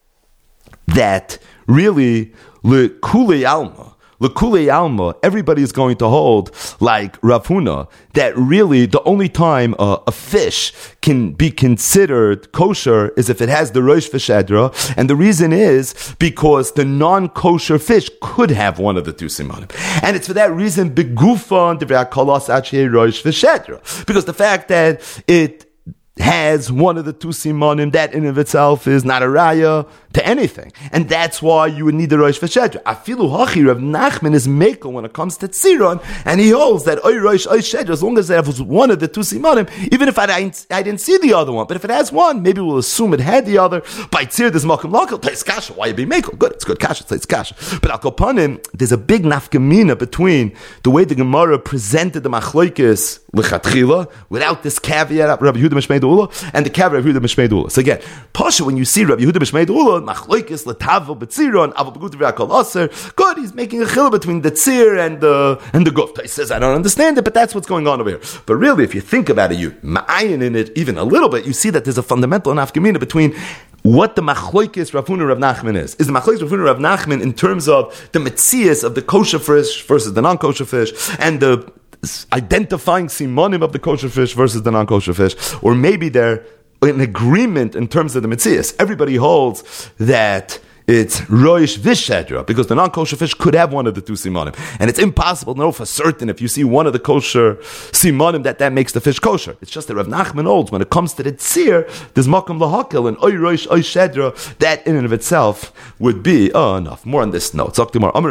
that really, L'kulei Alma, L'kulei Alma, everybody is going to hold, like Rav Huna, that really the only time uh, a fish can be considered kosher is if it has the rosh v'shedra, and the reason is because the non-kosher fish could have one of the two simanim. And it's for that reason, begufan divrei hakalos achei rosh v'shedra, because the fact that it has one of the two simanim, that in of itself is not a raya to anything. And that's why you would need the Rosh v'Shedra. Afilu hachi, Rav Nachman is mekel when it comes to tziron, and he holds that oy Rosh, oy Shedra, as long as there was one of the two simanim, even if I didn't, I didn't see the other one, but if it has one, maybe we'll assume it had the other. By tzir, there's makom lakel, tais kasha, why you be mekel? Good, it's good kasha, tais kasha. But al kopanim, there's a big nafkamina between the way the Gemara presented the machlokes l'chatchila, without this caveat of Rabbi Yehuda Mishmei Ula, and the caveat of Yehuda Mishmei Ula. So again, Pasha, when you see Rabbi Yehuda Mishmei Ula, machlokes l'tavo b'tziron, aval b'gut v'akol aser, good, he's making a chila between the tzir and the and the guf. He says, I don't understand it, but that's what's going on over here. But really, if you think about it, you ma'ayin in it even a little bit, you see that there's a fundamental nafkamina between what the machlokes Rav Huna Rav Nachman is. Is the machlokes Rav Huna Rav Nachman in terms of the metzias of the kosher fish versus the non-kosher fish, and the identifying simanim of the kosher fish versus the non-kosher fish, or maybe they're in agreement in terms of the metzias. Everybody holds that it's roish v'shedra, because the non-kosher fish could have one of the two simanim, and it's impossible to know for certain if you see one of the kosher simanim that that makes the fish kosher. It's just that Rav Nachman holds when it comes to the tzir, there's makom lahakil and oy roish oy shedra, that in and of itself would be oh enough. More on this note.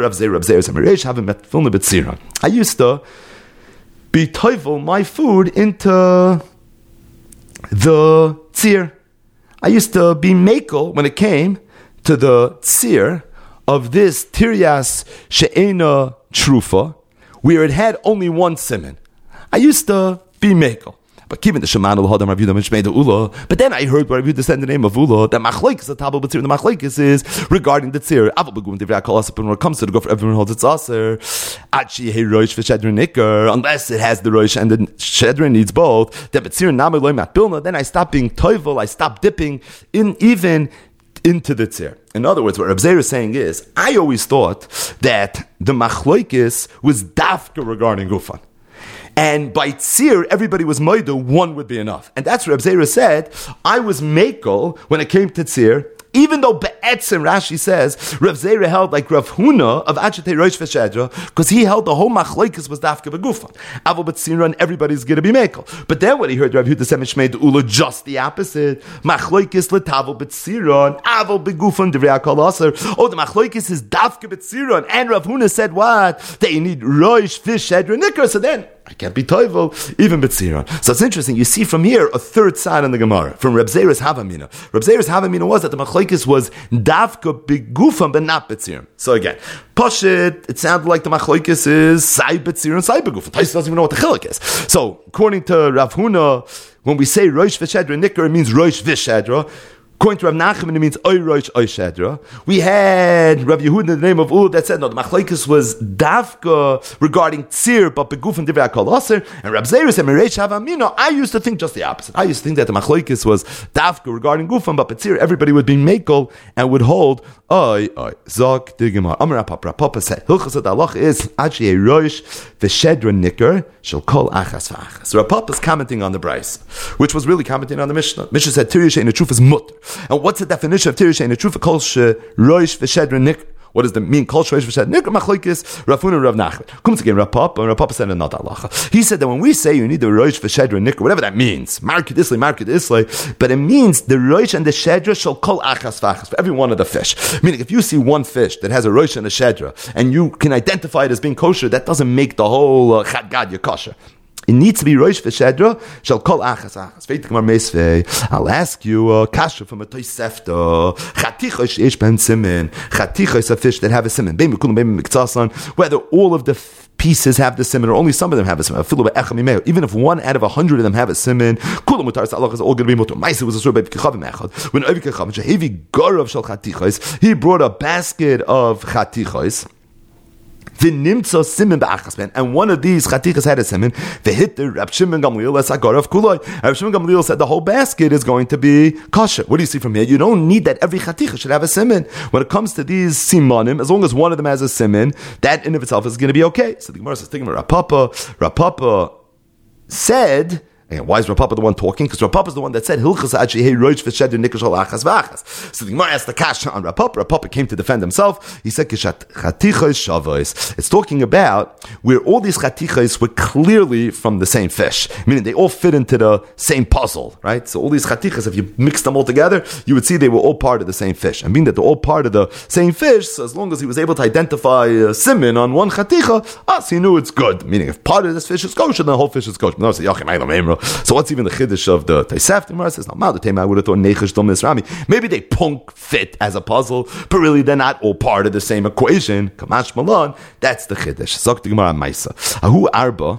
I used to be toivel my food into the tzir. I used to be mekel when it came to the tzir of this tiryas she'ena trufa, where it had only one siman. I used to be mekel. But given the Shemana l'hodam Rav Yehuda Mishmei Ula, but then I heard Rav Yehuda said in the name of Ula that machlokes the tabel b'tzir. The machlokes is regarding the tzir. Aval begum divrei hakol aser. When it comes to the guf, everyone holds its aser. Achi hey rosh v'shedra nikar, unless it has the rosh and the shedra needs both. Then b'tzir namei loy mat bilna. Then I stop being toivel. I stop dipping in even into the tzir. In other words, what Reb Zeir is saying is, I always thought that the machlokes was dafka regarding gufan. And by tzir, everybody was moida, one would be enough. And that's what Reb Zeir said, I was mekel when it came to tzir, even though be'etzim, Rashi says, Reb Zeir held like Rav Huna of Achetei Rosh v'Shedra, because he held the whole machlokes was dafka b'gufan. Aval b'tziron, everybody's going to be mekel. But then when he heard Rav Yehuda say Mishmei Ula, just the opposite, machlokes l'tavel b'tziron, aval b'gufan divrei hakol aser. Oh, the machlokes is dafka b'tziron, and Rav Huna said what? That you need Rosh v'Shedra nikar. So then I can't be toivel, even betziron. So it's interesting. You see from here a third side in the Gemara from Reb Zera's Havamina. Reb Zera's Havamina was that the machlokes was davka begufam but not betziron. So again, Pashit, it sounded like the machlokes is sai betziron, sai begufam. Tais doesn't even know what the chiluk is. So according to Rav Huna, when we say Rosh V'Shedra Nikar, it means Rosh V'Shedra. According to Rav Nachman, it means Oy Rosh Oy Shedra. We had Rav Yehuda in the name of Ul that said, no, the machlokes was davka regarding tzir, but beguf and divrei kol aser. And Rav Zera said, Mereish Havamina, I used to think just the opposite. I used to think that the machlokes was davka regarding gufan, but tzir, everybody would be mekel and would hold Oy Oy. Zok Digimar. Amar Rapapa. Rapapa said, Hilchas at Allah is Achi Rosh V'Shedra Nikar shall call achas v'achas. So Rapapa is commenting on the Bryce, which was really commenting on the Mishnah. Mishnah said, Tirish and the truth is mutter. And what's the definition of Tirish and the truth? Kol Rosh V'Shedra Nikar. What does the mean? Kol Rosh V'Shedra Nikar machlokes Rav Huna and Rav Nachman. Comes again Rav Papa, and Rav Papa said another halacha. He said that when we say you need the Rosh V'Shedra Nikar, whatever that means, market islay, market islay, but it means the Rosh and the Shedra shall call achas v'achas for every one of the fish. Meaning, if you see one fish that has a Rosh and a Shedra, and you can identify it as being kosher, that doesn't make the whole uh, Chad Gadya kosher. It needs to be Rosh V'Shedra shall call achas achas. I'll ask you a kasha from a Tosefta. Chatichos eish ben simin. Chatichos a fish that have a simin. Beim mikulam beim mikzasan. Whether all of the f- pieces have the simin or only some of them have a simin. Even if one out of a hundred of them have a simin, kulam mutar salach is all going to be mutar. Ma'aseh was a sort of kechavim echad. When Ovi kechavim shehevi garav shal chatichos, he brought a basket of chatichos. And one of these chatichas had a simin. They hit the Rab Shimon Gamliel as agarav kuloi. Rab Shimon Gamliel said the whole basket is going to be kosher. What do you see from here? You don't need that every chaticha should have a simin. When it comes to these simanim, as long as one of them has a simin, that in of itself is going to be okay. So the Gemara says, thinking about Rapapa. Rapapa said. And why is Rav Papa the one talking? Because Rav Papa is the one that said Hilchas Achi Hey Rosh V'Shedra Nikar shel achas v'achas. So the Gemara asked the kasha on Rav Papa. Rav Papa came to defend himself. He said Kishat Chatichos Shavos. It's talking about where all these chatichos were clearly from the same fish, meaning they all fit into the same puzzle, right? So all these chatichos, if you mix them all together, you would see they were all part of the same fish. And being that they're all part of the same fish, so as long as he was able to identify a simin on one chaticha, ah, so he knew it's good. Meaning, if part of this fish is kosher, then the whole fish is kosher. No, so So what's even the chiddush of the Tosefta? The Gemara says, no, I would have thought Nechesh Dom Nisrami. Maybe they punk fit as a puzzle, but really they're not all part of the same equation. Kamash Malon, that's the chiddush. Zok the Gemara Maisa. Ahu Arba,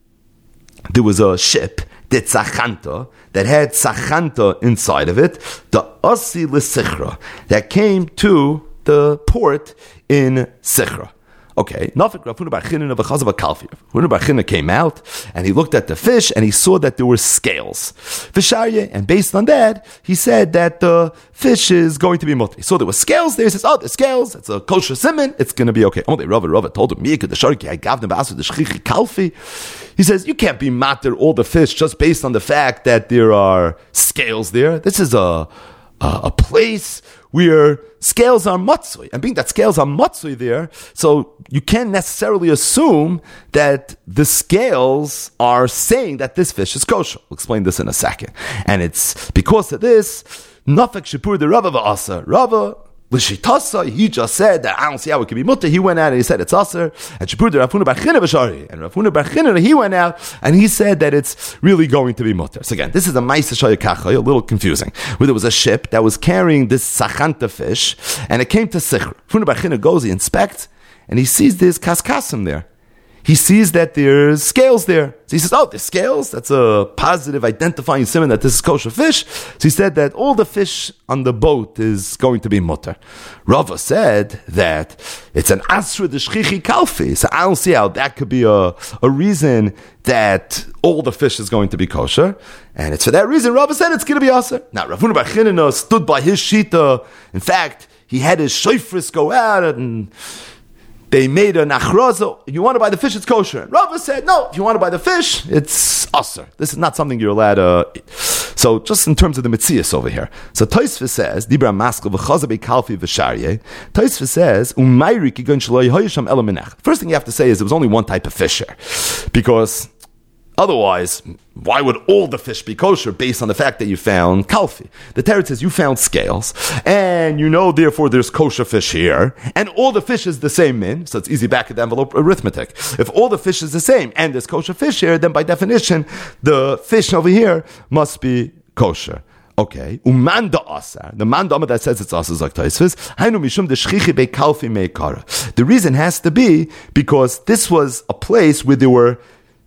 there was a ship, the Tzachanta, that had Tzachanta inside of it, the Asi L'Sichra, that came to the port in Sichra. Okay, Nafik Rav Huna bar Chinin of a Chazav Kalfi. Huna bar Chinin came out and he looked at the fish and he saw that there were scales. Visharye, and based on that, he said that the fish is going to be mutter. He saw there were scales there. He says, "Oh, the scales. It's a kosher siman. It's going to be okay." Oh, they Rava Rava told him, "Miyik the sharki I gave them ba'asu the shchichi kalfi." He says, "You can't be matter all the fish just based on the fact that there are scales there. This is a a, a place where scales are matzui, and being that scales are matzui there, so you can't necessarily assume that the scales are saying that this fish is kosher." We'll explain this in a second. And it's because of this, Nafek Shipur the Rava v'asa. Rava, L'shitasa, he just said that I don't see how it could be mutter. He went out and he said it's aser. And Shipur the Rav Huna bar China v'shari. And Rav Huna bar China, he went out and he said that it's really going to be mutter. So again, this is a Maisa Shayakacha, a little confusing. Where there was a ship that was carrying this Sachanta fish, and it came to Sichra. Rav Huna bar China goes, he inspects, and he sees there's kaskasim there. He sees that there's scales there. So he says, "Oh, there's scales. That's a positive identifying siman that this is kosher fish." So he said that all the fish on the boat is going to be mutter. Rava said that it's an asra de shchichi kalfi. So I don't see how that could be a, a reason that all the fish is going to be kosher. And it's for that reason Rava said it's going to be aser. Now, Rav Huna bar China stood by his shita. In fact, he had his shofris go out and they made a nachraza. You want to buy the fish, it's kosher. And Rava said, no, if you want to buy the fish, it's aser. This is not something you're allowed to eat. So just in terms of the mitzias over here. So Tosfos says, Dibra Maskal v'chazabe kalfi v'sharye. Tosfos says, Umayri kigon shelo yehoyisham ela menach. First thing you have to say is there was only one type of fish here. Because Otherwise, why would all the fish be kosher based on the fact that you found kalfi? The Torah says you found scales, and you know therefore there's kosher fish here, and all the fish is the same min, so it's easy back of the envelope arithmetic. If all the fish is the same, and there's kosher fish here, then by definition, the fish over here must be kosher. Okay, umanda asar. The manda that says it's asar is like Tosfos. Hainu mishum de shchichi be kalfi meikara. The reason has to be because this was a place where there were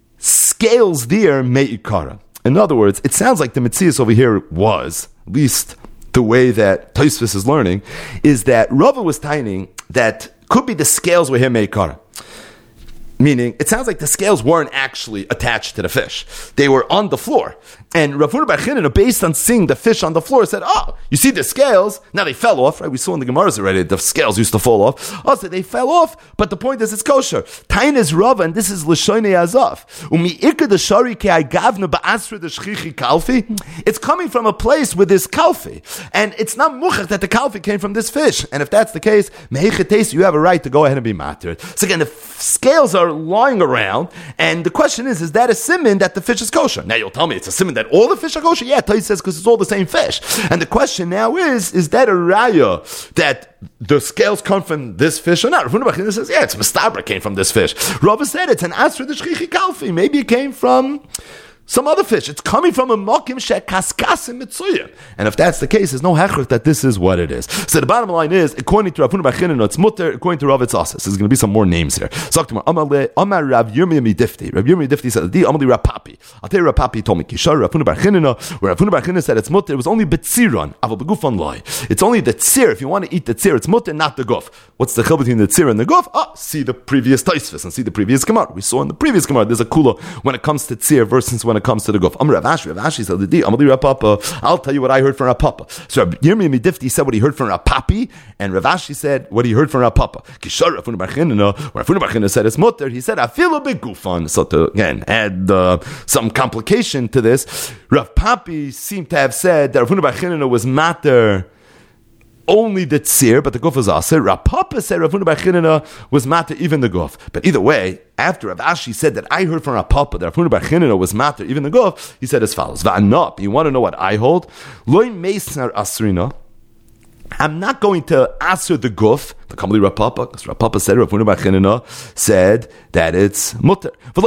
scales there meikara. In other words, it sounds like the Metzias over here was, at least the way that Tosfos is learning, is that Rava was taining that could be the scales were here meikara. Meaning, it sounds like the scales weren't actually attached to the fish. They were on the floor. And Rav Huna bar Chinina, based on seeing the fish on the floor, said, oh, you see the scales? Now they fell off, right? We saw in the Gemaras already, the scales used to fall off. Oh, so they fell off, but the point is it's kosher. Tain is Rava, and this is L'shonei Azaf. Umi'ikar the shari ke agavna ba'asra the shchichi kalfi. It's coming from a place with this kalfi. And it's not muchach that the kalfi came from this fish. And if that's the case, mehechetes, you have a right to go ahead and be matir. So again, the f- scales are lying around, and the question is, is that a siman that the fish is kosher? Now you'll tell me it's a siman that all the fish are kosher? Yeah, Tais says because it's all the same fish. And the question now is, is that a raya that the scales come from this fish or not? Rav Huna bar Chinina says, yeah, it's Mistabra came from this fish. Rava said it's an asra de shchichi kalfi. Maybe it came from some other fish. It's coming from a mokim shekaskasim mitzuyim. And if that's the case, there's no hechrich that this is what it is. So the bottom line is, according to Rav Huna bar Chinina, it's mutter. According to Rav, it's asas. There's going to be some more names here. So Amar Rav Yirmiyah Midifti. Rav Yirmiyah Midifti said, "Di Amali Rav Papi." I'll tell you, Rav Papi told me Kishar Rav Huna bar Chinina, where Rav Huna bar Chinina said it's mutter. It was only betziron. Aval begufan loy. It's only the tzir. If you want to eat the tzir, it's mutter, not the guf. What's the chil between the tzir and the guf? Ah, see the previous Tosfos and see the previous Gemara. We saw in the previous Gemara there's a kula when it comes to tzir versus when it comes to the guf. Rav Ashi, Rav Ashi said, "Amali Rav Papa." I'll tell you what I heard from Rav Papa. So Rav Yirmiyah Midifti said what he heard from Rav Papi, and Rav Ashi said what he heard from Rav Papa. Kishar Rav Huna bar Chinina, where Rav Huna bar Chinina said it's mutter. He said, "I feel a bit gufan." So to again add uh, some complication to this, Rav Papi seemed to have said that Rav Huna bar Chinina was matter only the tzir, but the guf was aser. Rav Papa said Rav Huna bar Chinina was matter even the guf. But either way, after Rav Ashi said that I heard from Rav Papa that Rav Huna bar Chinina was matter even the guf, he said as follows: Va'anop. You want to know what I hold? Loy meisnar asrina. I'm not going to answer the guf, the Kamali Rav Papa, because Rav Papa said, Rav Huna bar Chinina said that it's mutter.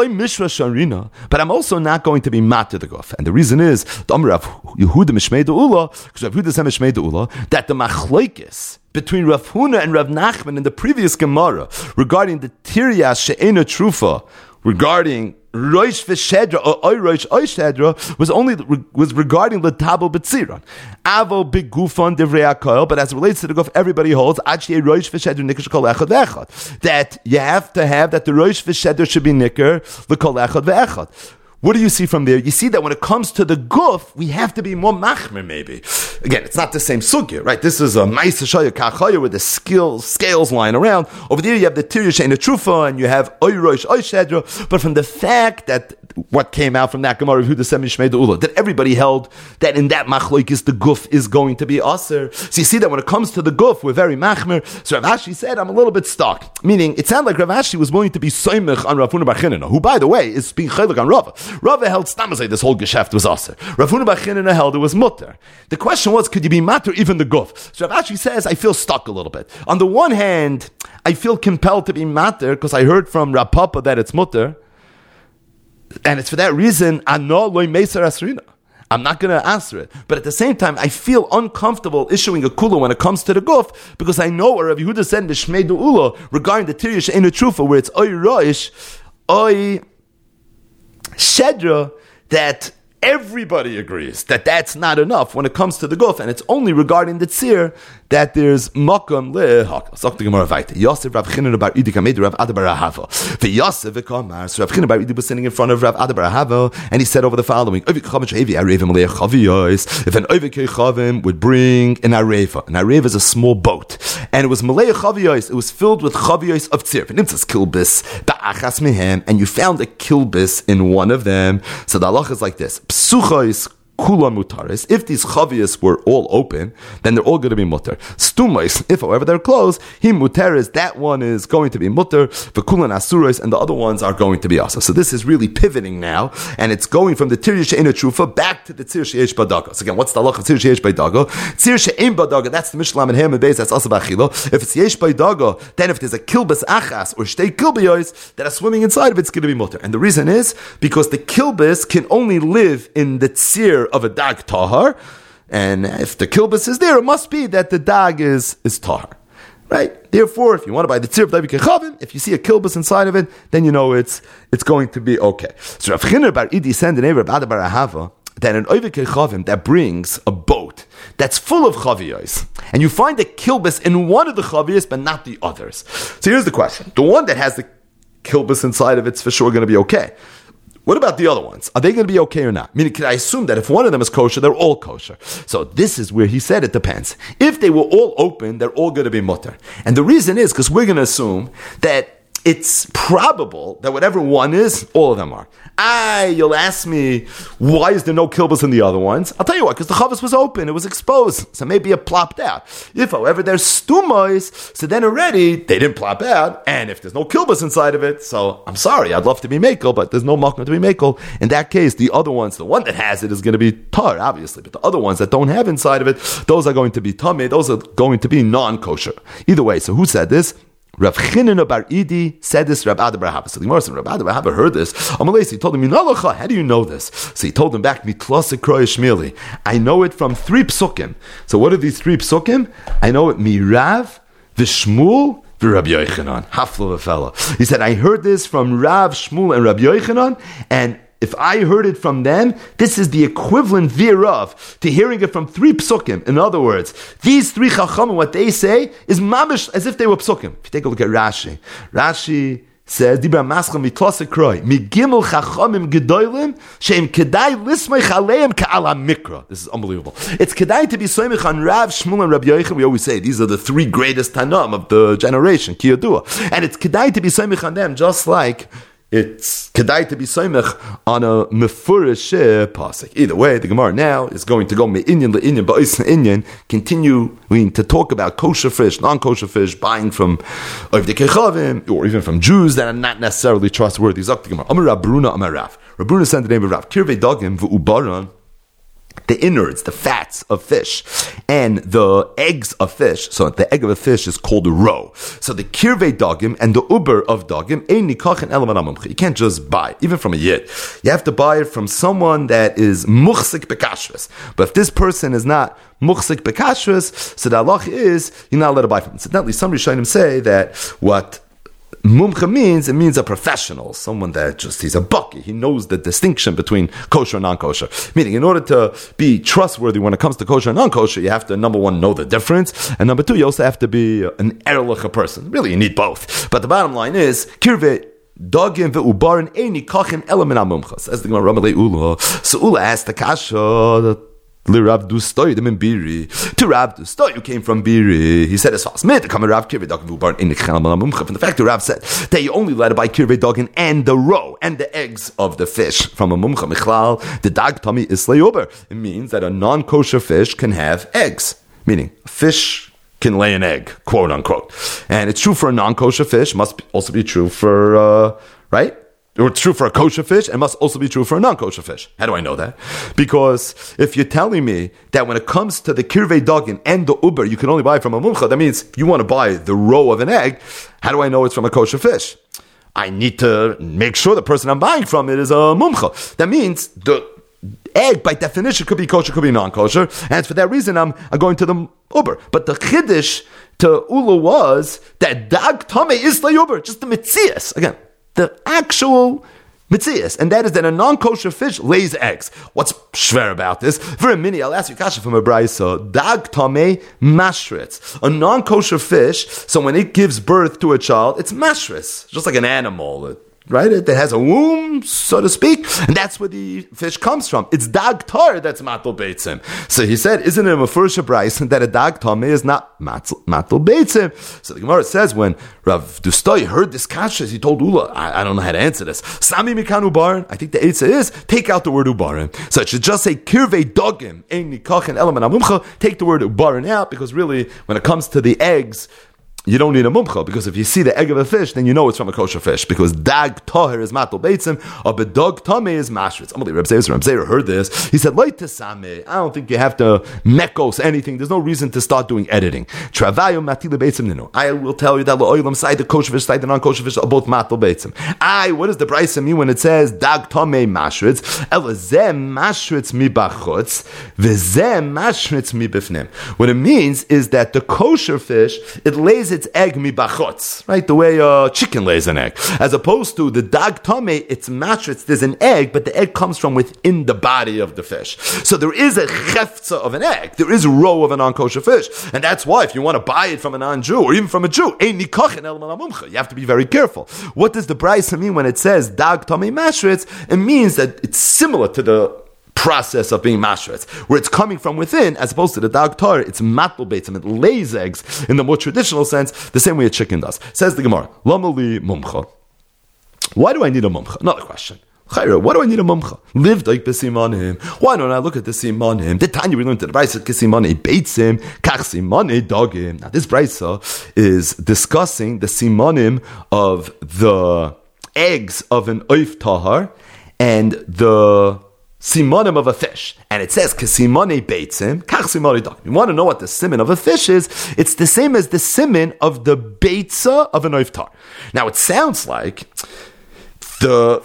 But I'm also not going to be matter the guf. And the reason is, the Amr Rav Yehuda Mishmei De'ula, because Rav Yehuda said Mishmei De'ula, that the machlokes between Rav Huna and Rav Nachman in the previous Gemara regarding the Tiryas She'ena Trufa, regarding Roish v'Shedra or Oy Roish Oy Shedra was only was regarding the Tabo B'tziron. Avo B'Gufon Divrei HaKoil, but as it relates to the Guf, everybody holds Achiyei Roish v'Shedra Niker Shekol Echad v'Echad, that you have to have that the Roish v'Shedra should be Niker l'Kol Echad v'Echad. What do you see from there? You see that when it comes to the guf, we have to be more machmer, maybe. Again, it's not the same sugya, right? This is a ma'isa shaya kachaya with the scales, scales lying around. Over there, you have the tirya and the trufa, and you have oy roish, oy shedra. But from the fact that what came out from that Gemara of Yehuda Semi Shmei De'ula, that everybody held that in that machlokes the guf is going to be aser. So you see that when it comes to the guf, we're very machmer. So Rav Ashi said, I'm a little bit stuck. Meaning, it sounded like Rav Ashi was willing to be soymech on Rav Huna bar Chinina, who, by the way, is being chaylik on Rava. Rava held stamazay this whole geschäft was aser. Rav Huna bar Chinina held it was mutter. The question was, could you be matter even the guf? So Rav Ashi says, I feel stuck a little bit. On the one hand, I feel compelled to be matter because I heard from Rav Papa that it's mutter. And it's for that reason, I'm not going to answer it. But at the same time, I feel uncomfortable issuing a kula when it comes to the guf, because I know what Rav Yehuda said in the Shmei De'ula regarding the Tirish Ein Trufa, where it's Oy Roish, Oy Shedra, that everybody agrees that that's not enough when it comes to the guf, and it's only regarding the tzir that there's makom lehak. Sagt the Gemara weiter. Yosef Rav Chinina bar Idi kamed Rav Ada bar Ahava. The Yosef v'kamar. So Rav Chinina bar Idi was sitting in front of Rav Ada bar Ahava, and he said over the following: If an Ovik Chavim would bring an areva, an areva is a small boat, and it was malei chaviyos. It was filled with chaviyos of tzir. And it's kilbis ba'achas mehem, and you found a kilbis in one of them. So the halach is like this: Psuchos kulan mutaris. If these chavias were all open, then they're all going to be mutar. Stumais, if however they're closed, him mutaris, that one is going to be mutar, v'kulan asurais, and the other ones are going to be asa. So this is really pivoting now, and it's going from the tir she'ein trufa back to the tir she'esh badaga. So again, what's the halach of tir she'esh badaga? Tir she'ein badaga, that's the mishlam and hem and beis, that's asa b'achila. If it's yesh badaga, then if there's a kilbas achas or shtei kilbayos that are swimming inside of it, it's going to be mutar. And the reason is because the kilbas can only live in the tzir of a dag tahar, and if the kilbas is there, it must be that the dag is is tahar, right? Therefore, if you want to buy the tzir of David Kechavim, if you see a kilbas inside of it, then you know it's it's going to be okay. So Rav Chiner bar Idi sent an Rav Ada bar Ahava that an Oivik Kechavim that brings a boat that's full of chaviyos, and you find a kilbas in one of the chaviyos but not the others. So here's the question: the one that has the kilbas inside of it's for sure going to be okay. What about the other ones? Are they going to be okay or not? Meaning, can I assume that if one of them is kosher, they're all kosher? So this is where he said it depends. If they were all open, they're all going to be mutter. And the reason is because we're going to assume that it's probable that whatever one is, all of them are. Ah, you'll ask me, why is there no kilbas in the other ones? I'll tell you why, because the chavas was open, it was exposed, so maybe it plopped out. If, however, there's stumais, so then already they didn't plop out, and if there's no kilbas inside of it, so I'm sorry, I'd love to be makel, but there's no makna to be makel. In that case, the other ones, the one that has it is going to be tar, obviously, but the other ones that don't have inside of it, those are going to be tameh, those are going to be non-kosher. Either way, so who said this? Rav Chinina bar Idi said this. Rav Ada bar Ahava. So the Gemara said, Rav Ada bar Ahava heard this. Amalei, he told him, Minalacha, how do you know this? So he told him back, Mitlasa Kroy Shmili. I know it from three psukim. So what are these three psukim? I know it Mirav, Vishmul, Rabbi Yochanan. Hafla of a fellow. He said, I heard this from Rav, Shmuel, and Rabbi Yochanan, and if I heard it from them, this is the equivalent thereof to hearing it from three psukim. In other words, these three chachamim, what they say is mamish as if they were psukim. If you take a look at Rashi, Rashi says, "Dibra maschal mitlasa kroi migimel chachamim gedolim sheim kedai lismei chaleim ka'ala mikra." This is unbelievable. It's kedai to be soimich on Rav, Shmuel, and Rabbi Yochanan. We always say these are the three greatest tanam of the generation, kiyadua, and it's kedai to be soimich on them, just like it's kedai to be soimech on a mefurish pasuk. Either way, the Gemara now is going to go me'inyan le'inyan ba'is inyan, continuing to talk about kosher fish, non-kosher fish, buying from Ovdei Kechavim, or even from Jews that are not necessarily trustworthy. Zok the Gemara. Amar Rab Bruna Amar Rav. Rab Bruna sent the name of Rav. Kirvei dagim v'ubaran, the innards, the fats of fish, and the eggs of fish. So the egg of a fish is called a roe. So the kirvei dagim and the uber of dagim, ein nikachen elaman amamchi. You can't just buy, even from a yid. You have to buy it from someone that is muchsik bekashrus. But if this person is not muchsik bekashrus, so the halach is you're not allowed to buy from him. Incidentally, some Rishonim say that what Mumcha means, it means a professional, someone that just, he's a bucky, he knows the distinction between kosher and non-kosher. Meaning, in order to be trustworthy when it comes to kosher and non-kosher, you have to, number one, know the difference, and number two, you also have to be an erlich person. Really, you need both. But the bottom line is, kirve dagim ve'ubarin eini kachin elemin amumchas. As the Gemara Ramalei Ula. So Ula asked the kasha, L'Rav Dustoy, the Biri. To Rav Dustoy, who came from Biri, he said as follows: "Mid come Rav Kirvei Dagin v'ubarin in the From the fact that Rav said that you only let it buy Kirvei Dagin and the roe and the eggs of the fish from a mumcha michlal, the dag tami islay ober. It means that a non-kosher fish can have eggs, meaning a fish can lay an egg, quote unquote. And it's true for a non-kosher fish. Must also be true for uh, right." Or it's true for a kosher fish, and must also be true for a non-kosher fish. How do I know that? Because if you're telling me that when it comes to the kirvei dagin and the uber, you can only buy from a mumcha, that means you want to buy the roe of an egg. How do I know it's from a kosher fish? I need to make sure the person I'm buying from it is a mumcha. That means the egg, by definition, could be kosher, could be non-kosher, and for that reason, I'm, I'm going to the uber. But the chiddush to Ula was that dag tame is the uber, just the mitzias. Again, the actual mitzias, and that is that a non-kosher fish lays eggs. What's shver about this? For a mini, I'll ask you kasha from a brayso. Dag tameh mashritz. A non-kosher fish, so when it gives birth to a child, it's mashritz, just like an animal. It right? It has a womb, so to speak, and that's where the fish comes from. It's dag tar that's matal beitzim. So he said, isn't it a mefurish brayso that a dag tame is not matal beitzim? So the Gemara says, when Rav Dustoi heard this kashrus, he told Ula, I, I don't know how to answer this. Sami mikan ubarin. I think the answer is take out the word ubarin. So it should just say kirvei dogim ein nikachen elam amumcha. Take the word ubarin out, because really, when it comes to the eggs, you don't need a mumcha, because if you see the egg of a fish, then you know it's from a kosher fish, because dag tahir is matal beitzim, or bedog tame is mashritz. Amalei Reb Zeir, Reb Zeir heard this. He said, "Loy tesame." I don't think you have to mekos anything. There's no reason to start doing editing. Travayo matile beitzim nino. I will tell you that lo'olam side the kosher fish, side the non-kosher fish are both matal beitzim. I. What does the brayso mean when it says dag tame mashritz? Elazem mashritz mi bachutz, v'zem mashritz mi bifnim. What it means is that the kosher fish, it lays its egg mibachotz, right? The way a chicken lays an egg. As opposed to the dag tame, it's mashritz, there's an egg, but the egg comes from within the body of the fish. So there is a cheftza of an egg. There is a row of a non-kosher fish. And that's why if you want to buy it from a non-Jew, or even from a Jew, ein nikachen el malamumcha, you have to be very careful. What does the brayso mean when it says dag tame mashritz? It means that it's similar to the process of being mashretz, where it's coming from within, as opposed to the dag tar, it's matl beitzim, it lays eggs in the more traditional sense, the same way a chicken does. Says the Gemara, Lamali mumcha. Why do I need a mumcha? Another question. Chayra, why do I need a mumcha? Live like b'simanim. Why don't I look at the simanim? The Tanya we learned to the brayso k'simanim beitzim, kach simanim dogim. Now this brayso is discussing the simanim of the eggs of an oif tahar and the simanim of a fish. And it says, Kasimane beitzim, kach simane dog. You want to know what the siman of a fish is? It's the same as the siman of the beitza of an oiftar. Now it sounds like the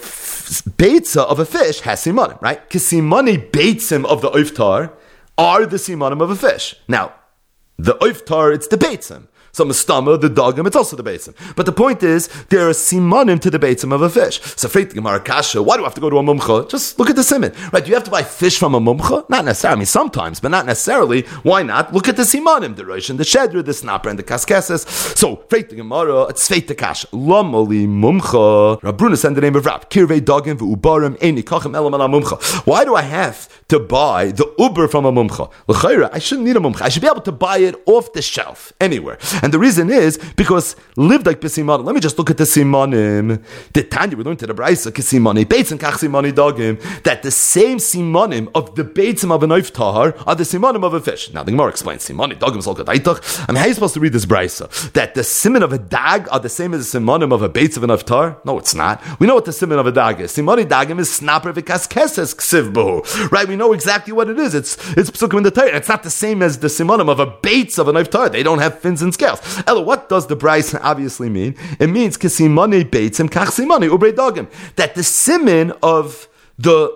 beitza of a fish has simanim, right? Kasimane beitzim of the oiftar are the simanim of a fish. Now, the oiftar, it's the beitzim. So mastama, the dogim, it's also the beitzim. But the point is, there are simanim to the beitzim of a fish. So freit the Gemara kasha, why do I have to go to a mumcha? Just look at the siman. Right, do you have to buy fish from a mumcha? Not necessarily. I mean, sometimes, but not necessarily. Why not? Look at the simanim, the rosh and the shedra, the snapper and the kaskeses. So, freit the Gemara, it's freit the kasha. Lamali mumcha. Rabruna send the name of Rab. Kirvei dogim v'ubarim eni kachem elam ala mumcha. Why do I have to buy the uber from a mumcha? L'chayra, I shouldn't need a mumcha. I should be able to buy it off the shelf, anywhere. And the reason is because lived like b'simanim. Let me just look at the simanim. The Tanya we learned to the brayso k'simanim beitzim kach simanim dogim, that the same simanim of the beitzim of an oif tahar are the simanim of a fish. Now the Gemara explains simanim dogim is all gadaitach. I mean, how are you supposed to read this brayso? That the siman of a dag are the same as the simanim of a beitz of an oif tahar? No, it's not. We know what the siman of a dag is. Simanim dagim is snapper v'kaskeses ksiv bohu. Right? We know exactly what it is. It's it's psukim in the Torah. It's not the same as the simanim of a beitz of an oif tahar. They don't have fins and scales. Ella, what does the brayso obviously mean? It means kisimane beitzim kach simane ubrei dogim, that the siman of the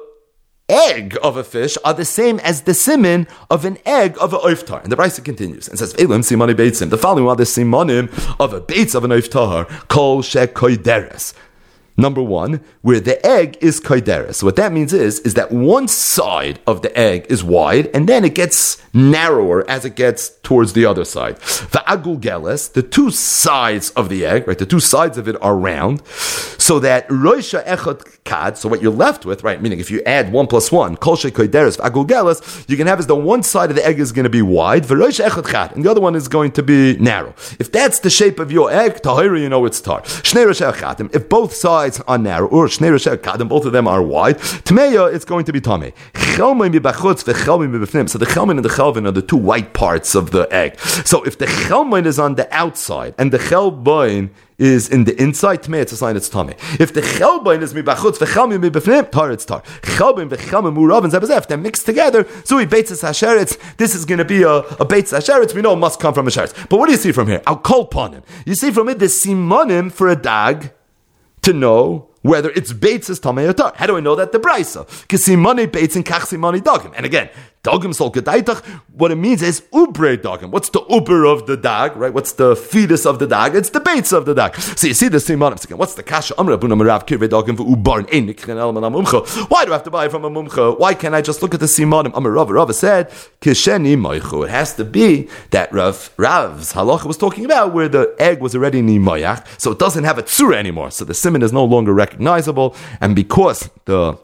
egg of a fish are the same as the siman of an egg of an oiftar. And the brayso continues and says, Elim simane beitzim. The following are the simanim of a beitz of an oiftar, kol shekoideres. Number one, where the egg is koideres. So what that means is, is that one side of the egg is wide, and then it gets narrower as it gets towards the other side. Va'agul geles, the two sides of the egg, right, the two sides of it are round, so that roisha echad kad, so what you're left with, right, meaning if you add one plus one, kol she koideres, va'agul geles, you can have is the one side of the egg is going to be wide, v'roisha echad kad, and the other one is going to be narrow. If that's the shape of your egg, tahira, you know it's tar. Shnei rosh echadim, if both sides are narrow, or shnei rosh ekadim, both of them are wide, tmeya, it's going to be tamei. Chelmin mibachutz v'chelmin mibifnim. So the chelmin and the chelvin are the two white parts of the egg. So if the chelmin is on the outside and the chelvin is in the inside, tmei, it's a sign it's tamei. If the chelvin is mibachutz v'chelmin mibifnim, tar, it's tar. Chelvin v'chelmin murav and zabazef, they're mixed together. So we beitzas hasheretz. This is going to be a, a beitzas hasheretz. We know it must come from a sheretz. But what do you see from here? I'll call upon him. You see from it the simanim for a dag to know whether it's beitzas tamei or tar. How do I know that? The brayso. Kisimani beitzin kach simani dogim. And again, Dogim sol gedaitach. What it means is ubre dogim. What's the uber of the dag, right? What's the fetus of the dag? It's the baits of the dag. So you see the simanim. Again, what's the kasha? Amra buna merav kirve dogim v'ubarin ein nikchen el manam mumcha. Why do I have to buy from a mumcha? Why can't I just look at the simanim? Amra Rav. Rav said kisheni moichu. It has to be that Rav Rav's halacha was talking about where the egg was already nimayach, so it doesn't have a tzura anymore. So the siman is no longer recognizable, and because the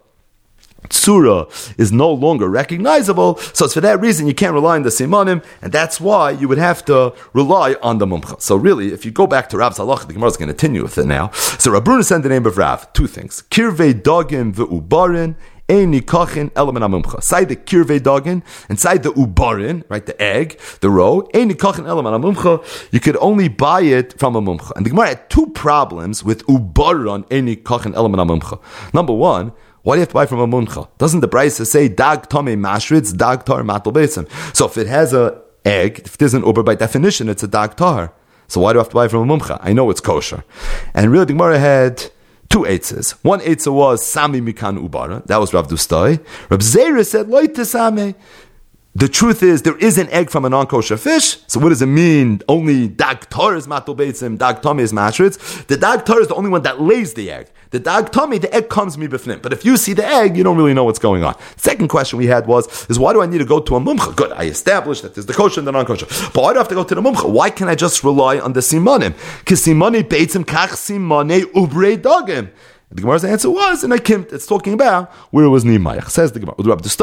Tzura is no longer recognizable, so it's for that reason you can't rely on the simanim, and that's why you would have to rely on the mumcha. So really, if you go back to Rav's halacha, the Gemara is going to continue with it now. So Rav Bruna said the name of Rav, two things: kirvei dogim ve'ubarin eini kachin elaman amumcha. Side the kirvei dogin and side the ubarin, right, the egg, the roe. Eini kachin elaman amumcha. You could only buy it from a mumcha. And the Gemara had two problems with ubaran eini kachin elaman amumcha. Number one, why do you have to buy from a muncha? Doesn't the Brisa say dag tome mashritz, dag tar matal besim? So if it has a egg, if it isn't uber by definition, it's a dag tar. So why do I have to buy from a muncha? I know it's kosher. And really, the Gemara had two eitzes. One eitzah was sami mikan ubara. That was Rav Dustai. Rav Zera said loite sami. The truth is, there is an egg from a non-kosher fish. So what does it mean? Only dag tar is matal beitzim, dag tami is mashritz. The dag tar is the only one that lays the egg. The dag tami, the egg comes mi b'fnim. But if you see the egg, you don't really know what's going on. Second question we had was, is why do I need to go to a mumcha? Good, I established that there's the kosher and the non-kosher. But why do I have to go to the mumcha? Why can't I just rely on the simanim? Because simani beitzim kach simane ubrei dogim. The Gemara's answer was in a kimt. It's talking about where it was nimayach. Says the Gemara,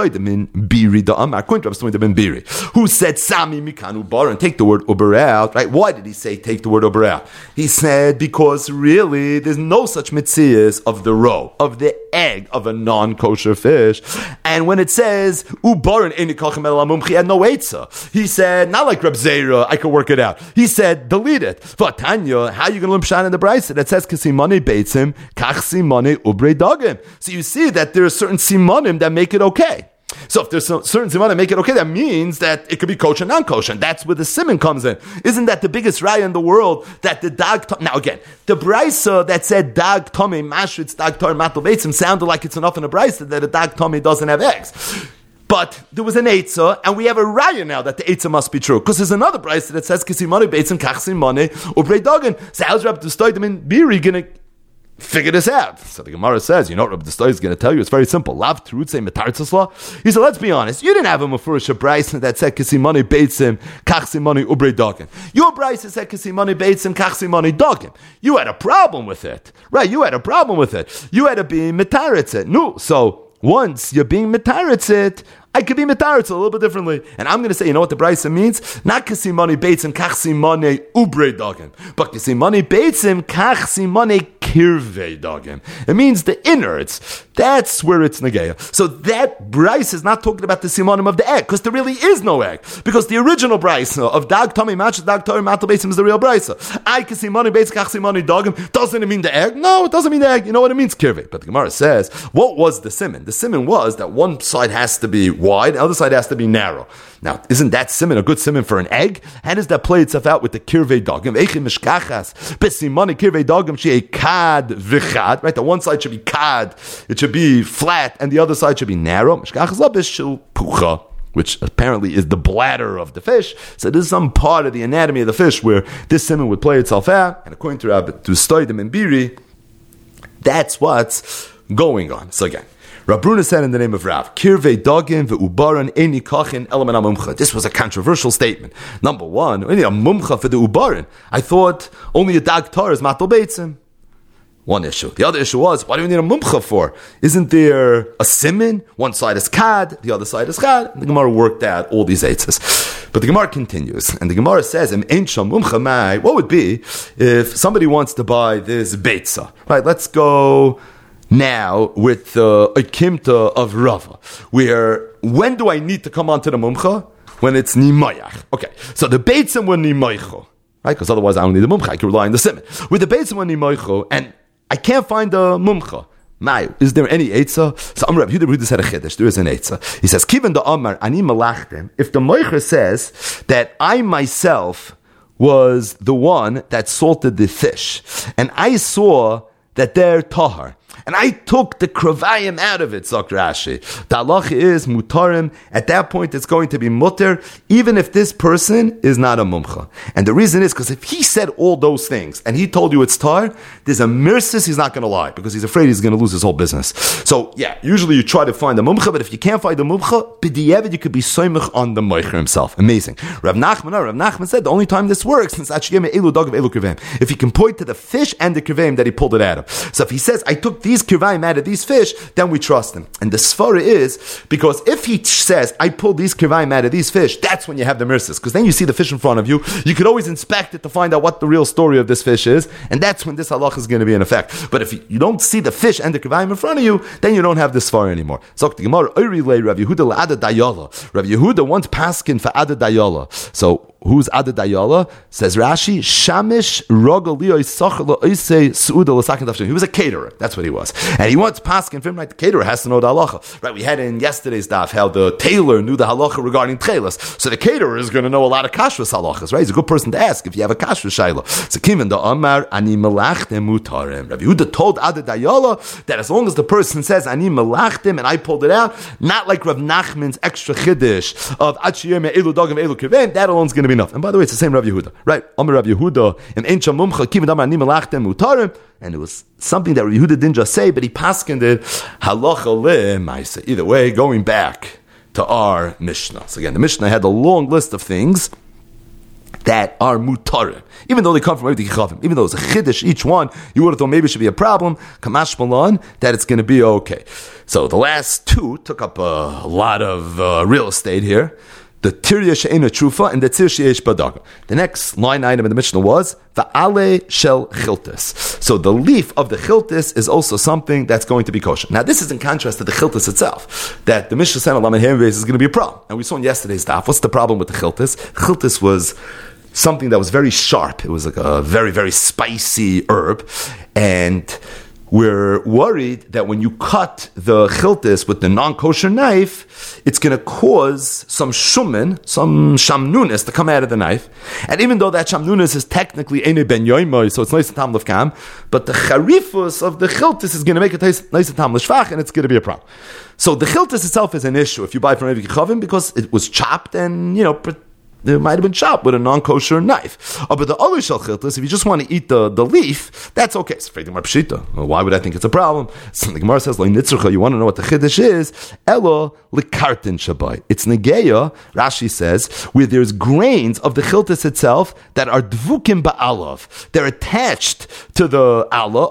biri da'am. According to Rabbi Stoid ben Biri, who said sami mikanu bar and take the word uber out. Right? Why did he say take the word uber out? He said because really there's no such mitzias of the roe, of the egg of a non-kosher fish. And when it says ubarin eni kachem el amum, he had no eitzah. He said not like Reb Zera, I could work it out. He said delete it. But Tanya, how are you going to learn pshat in the brayso that says kasimani beitzim kach simane ubrei dogim? So you see that there are certain simanim that make it okay. So if there's some, certain simanim that make it okay, that means that it could be kosher and non-kosher. And that's where the siman comes in. Isn't that the biggest raya in the world that the dag... Now again, the brisa that said dag tomei mashritz dag tar matal beitzim sounded like it's enough in a brisa that a dag tomei doesn't have eggs. But there was an eitzah, and we have a raya now that the eitzah must be true. Because there's another brisa that says kisimani beitzim kach simane ubrei dogim. So how's Rabbi Stoid ben Biri going to figure this out? So the Gemara says, you know what Rabbi Stoid is going to tell you? It's very simple. Lav terutze metartzasla. He said, let's be honest. You didn't have a mafurish brayse that said kisimani beitzim kach simani ubrei dogim. Your brayse said kisimani beitzim kach simani dogim. You had a problem with it, right? You had a problem with it. You had to be metaritz. No, so once you're being metaritz, I could be metaritz a little bit differently. And I'm going to say, you know what the brayse means? Not kisimani beitzim kach simani ubrei dogim, but kisimani beitzim kach simani kirvei dogim. It means the innards. That's where it's negeya. So that brayse is not talking about the simanim of the egg, because there really is no egg. Because the original brayse of dag tami match dag tar matal beitzim is the real brayse. I kisimani beitzim kach simani dogim. Doesn't it mean the egg? No, it doesn't mean the egg. You know what it means? Kirvei. But the Gemara says, what was the siman? The siman was that one side has to be wide, the other side has to be narrow. Now, isn't that siman a good siman for an egg? How does that play itself out with the kirvei dogim? Eichi mishkachas besimani kirvei dogim she kad v'chad. Right, the one side should be kad, it should be flat, and the other side should be narrow. Mishkachas labish shel pucha, which apparently is the bladder of the fish. So this is some part of the anatomy of the fish where this siman would play itself out. And according to Rabbi to Stoidim and Biri, that's what's going on. So again, Rav Bruna said in the name of Rav, Kirvei dogim ve'ubaran eni kachin elaman amumcha. This was a controversial statement. Number one, only a mumcha for the ubaran. I thought only a dag tar is matal beitzim. One issue. The other issue was, why do we need a mumcha for? Isn't there a simin? One side is kad, the other side is chad. The Gemara worked out all these eitzes. But the Gemara continues, and the Gemara says, what would be if somebody wants to buy this beitza? Right, let's go now with uh, a kimta of Rava, where when do I need to come onto the mumcha? When it's nimayach. Okay, so the beitzim were nimaycho, right? Because otherwise I don't need the mumcha. I can rely on the siman. With the beitzim were nimaycho, and I can't find the mumcha. Mayu, is there any eitzah? So Amr Rabbi Yehuda said a chiddush. There is an eitzah. He says, "Kiven the Amar ani malachtem." If the moicher says that I myself was the one that salted the fish, and I saw that they're tahar, and I took the kravayim out of it, Zok Rashi. The halacha is mutarim. At that point, it's going to be mutter, even if this person is not a mumcha. And the reason is because if he said all those things and he told you it's tar, there's a mirsis he's not going to lie because he's afraid he's going to lose his whole business. So yeah, usually you try to find the mumcha, but if you can't find the mumcha, b'di'evid you could be soymech on the meicher himself. Amazing. Rav Nachman, Rav Nachman said the only time this works is if he can point to the fish and the krivim that he pulled it out of. So if he says, I took these krivim out of these fish, then we trust him. And the svara is, because if he says, I pulled these krivim out of these fish, that's when you have the mirsis. Because then you see the fish in front of you, you could always inspect it to find out what the real story of this fish is, and that's when this halach is going to be in effect. But if you don't see the fish and the krivim in front of you, then you don't have this svara anymore. So the Gemara, Rav Yehuda la'ada dayala. Rav Yehuda wants paskin for ada dayala. So who's Ada Dayala? Says Rashi, Shamish Rogalio Isachla Ise Suuda Lasakin Dafshin. He was a caterer. That's what he was. And he wants paskin for him, right? The caterer has to know the halacha. Right? We had in yesterday's daf how the tailor knew the halacha regarding tchelas. So the caterer is going to know a lot of kashrus halachas, right? He's a good person to ask if you have a kashrus shayla. So Kivan the Amar Ani Melachtem Mutarim. Rabbi Yehuda told Ada Dayala that as long as the person says Ani Melachtem and I pulled it out, not like Rav Nachman's extra chiddush of Achiyem Elu Dogim Elu Kivim, that alone's going to be enough. And by the way, it's the same Rav Yehuda, right? Amar Rav Yehuda in Eincha Mumcha Kivan Amar Ani Melachtem Mutarim. And it was something that Rav Yehuda didn't just say, but he paskined it halacha le'maisa. Either way, going back to our Mishnah. So again, the Mishnah had a long list of things that are mutarim, even though they come from everything chavim. Even though it's a chiddush, each one, you would have thought maybe it should be a problem. Kamash malan, that it's going to be okay. So the last two took up a lot of uh, real estate here. The tirya she'ena trufa and the tir she'esh badaga. The next line item in the Mishnah was va'ale shel chiltis. So the leaf of the chiltis is also something that's going to be kosher. Now this is in contrast to the chiltis itself, that the Mishnah said on is going to be a problem. And we saw in yesterday's daf, what's the problem with the chiltis? Chiltis was something that was very sharp. It was like a very, very spicy herb. And we're worried that when you cut the chiltis with the non-kosher knife, it's going to cause some shumin, some shamnunis to come out of the knife. And even though that shamnunis is technically ene ben yoimoy, so it's nice and tam lefkam, but the charifus of the chiltis is going to make it nice and tam leshvach, and it's going to be a problem. So the chiltis itself is an issue if you buy from Evik Chavim because it was chopped and, you know, it might have been chopped with a non-kosher knife. Oh, but the other shel chiltis, if you just want to eat the, the leaf, that's okay. So well, why would I think it's a problem? So the Gemara says, you want to know what the chiddush is? Elo likartin shabai. It's negeya, Rashi says, where there's grains of the chiltis itself that are dvukim ba'alav. They're attached to the Allah,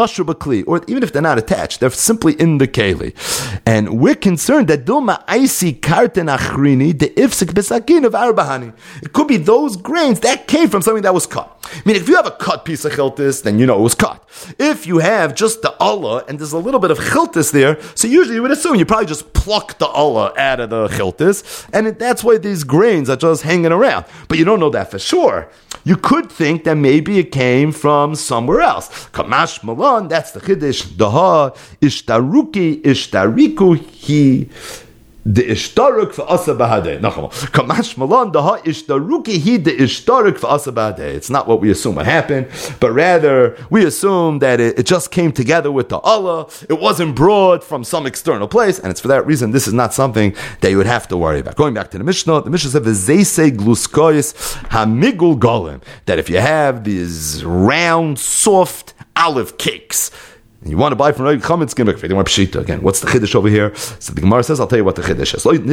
or even if they're not attached, they're simply in the keli. And we're concerned that duma aisi kartin achrini de ifsik besakin of arba. It could be those grains that came from something that was cut. I mean, if you have a cut piece of chiltis, then you know it was cut. If you have just the Allah and there's a little bit of chiltis there, so usually you would assume you probably just pluck the Allah out of the chiltis, and that's why these grains are just hanging around. But you don't know that for sure. You could think that maybe it came from somewhere else. Kamash malan, that's the chiddush. Daha ishtaruki ishtariku hi. The ishtaruk for asa bahadeh. Kamash malan daha ishtaruki he the ishtaruk for asa bahadeh. It's not what we assume what happened, but rather we assume that it, it just came together with the Allah. It wasn't brought from some external place, and it's for that reason this is not something that you would have to worry about. Going back to the Mishnah, the Mishnah said v'zeisei gluskois hamigul golim, that if you have these round, soft olive cakes, and you want to buy from Rabbi Chama, it's going to be pshita. Again, what's the chiddush over here? So the Gemara says, I'll tell you what the chiddush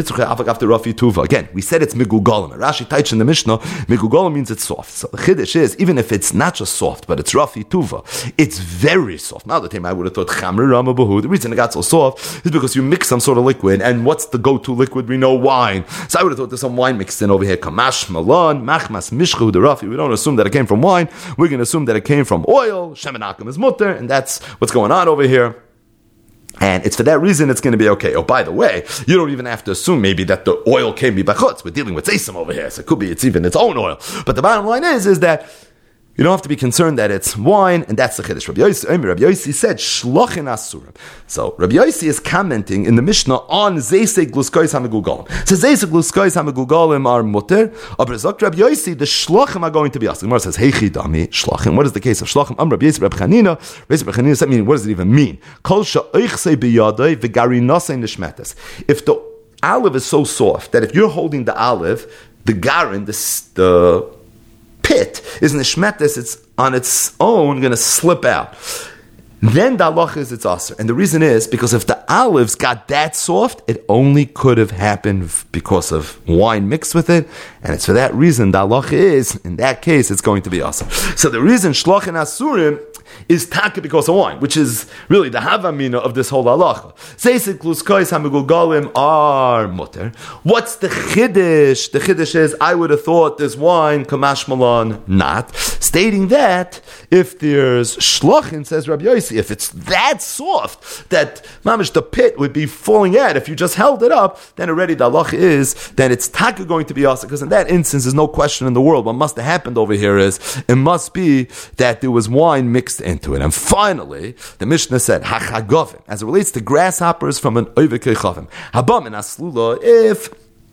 is. Again, we said it's migugolim. Rashi teaches in the Mishnah, migugolim means it's soft. So the chiddush is, even if it's not just soft, but it's rafi tuva, it's very soft. Now the time I would have thought chamri rama bahu. The reason it got so soft is because you mix some sort of liquid, and what's the go-to liquid? We know wine. So I would have thought there's some wine mixed in over here. Kamash malan, machmas mishchu the rafi. We don't assume that it came from wine. We're going to assume that it came from oil. Shemenakim is mutter, and that's what's going on over here. And it's for that reason it's going to be okay. Oh, by the way, you don't even have to assume maybe that the oil came b'chutz. We're dealing with zeisim over here, so it could be it's even its own oil. But the bottom line is, is that You don't have to be concerned that it's wine, and that's the chiddush. Rabbi Yossi, Rabbi Yossi said, Shlochin asurim. So, Rabbi Yossi is commenting in the Mishnah on Zeisei Gluskois HaMegugalim. So, Zeisei Gluskois HaMegugalim are mutter, but Zok Rabbi Yossi, the Shlochim are going to be asked. The Gemara says, Heichi Dami, Shlochin. What is the case of Shlochin? Am Rabbi Yossi, Rabbi Chanina. Rabbi Chanina said, meaning, what does it even mean? Kol sha'oichsei biyadei v'garinasei nishmetes. If the olive is so soft that if you're holding the olive, the garin, the, the pit is nishmetes, it's on its own going to slip out. Then the halacha is it's aser. And the reason is because if the olives got that soft, it only could have happened because of wine mixed with it. And it's for that reason the halacha is, in that case, it's going to be aser. So the reason shlochin asurim is taka because of wine, which is really the havamina of this whole halacha. Zeisik luskois hamegugalim are mutter. What's the chiddush? The chiddush is, I would have thought this wine kamash malan not. Stating that if there's shlochin, says Rabbi Yossi, if it's that soft that mamish the pit would be falling out if you just held it up, then already the halacha is that it's taka going to be also, because in that instance there's no question in the world. What must have happened over here is it must be that there was wine mixed into it. And finally, the Mishnah said, Hachagovim, as it relates to grasshoppers from an Oivekei Chavim. Habam and Aslula, if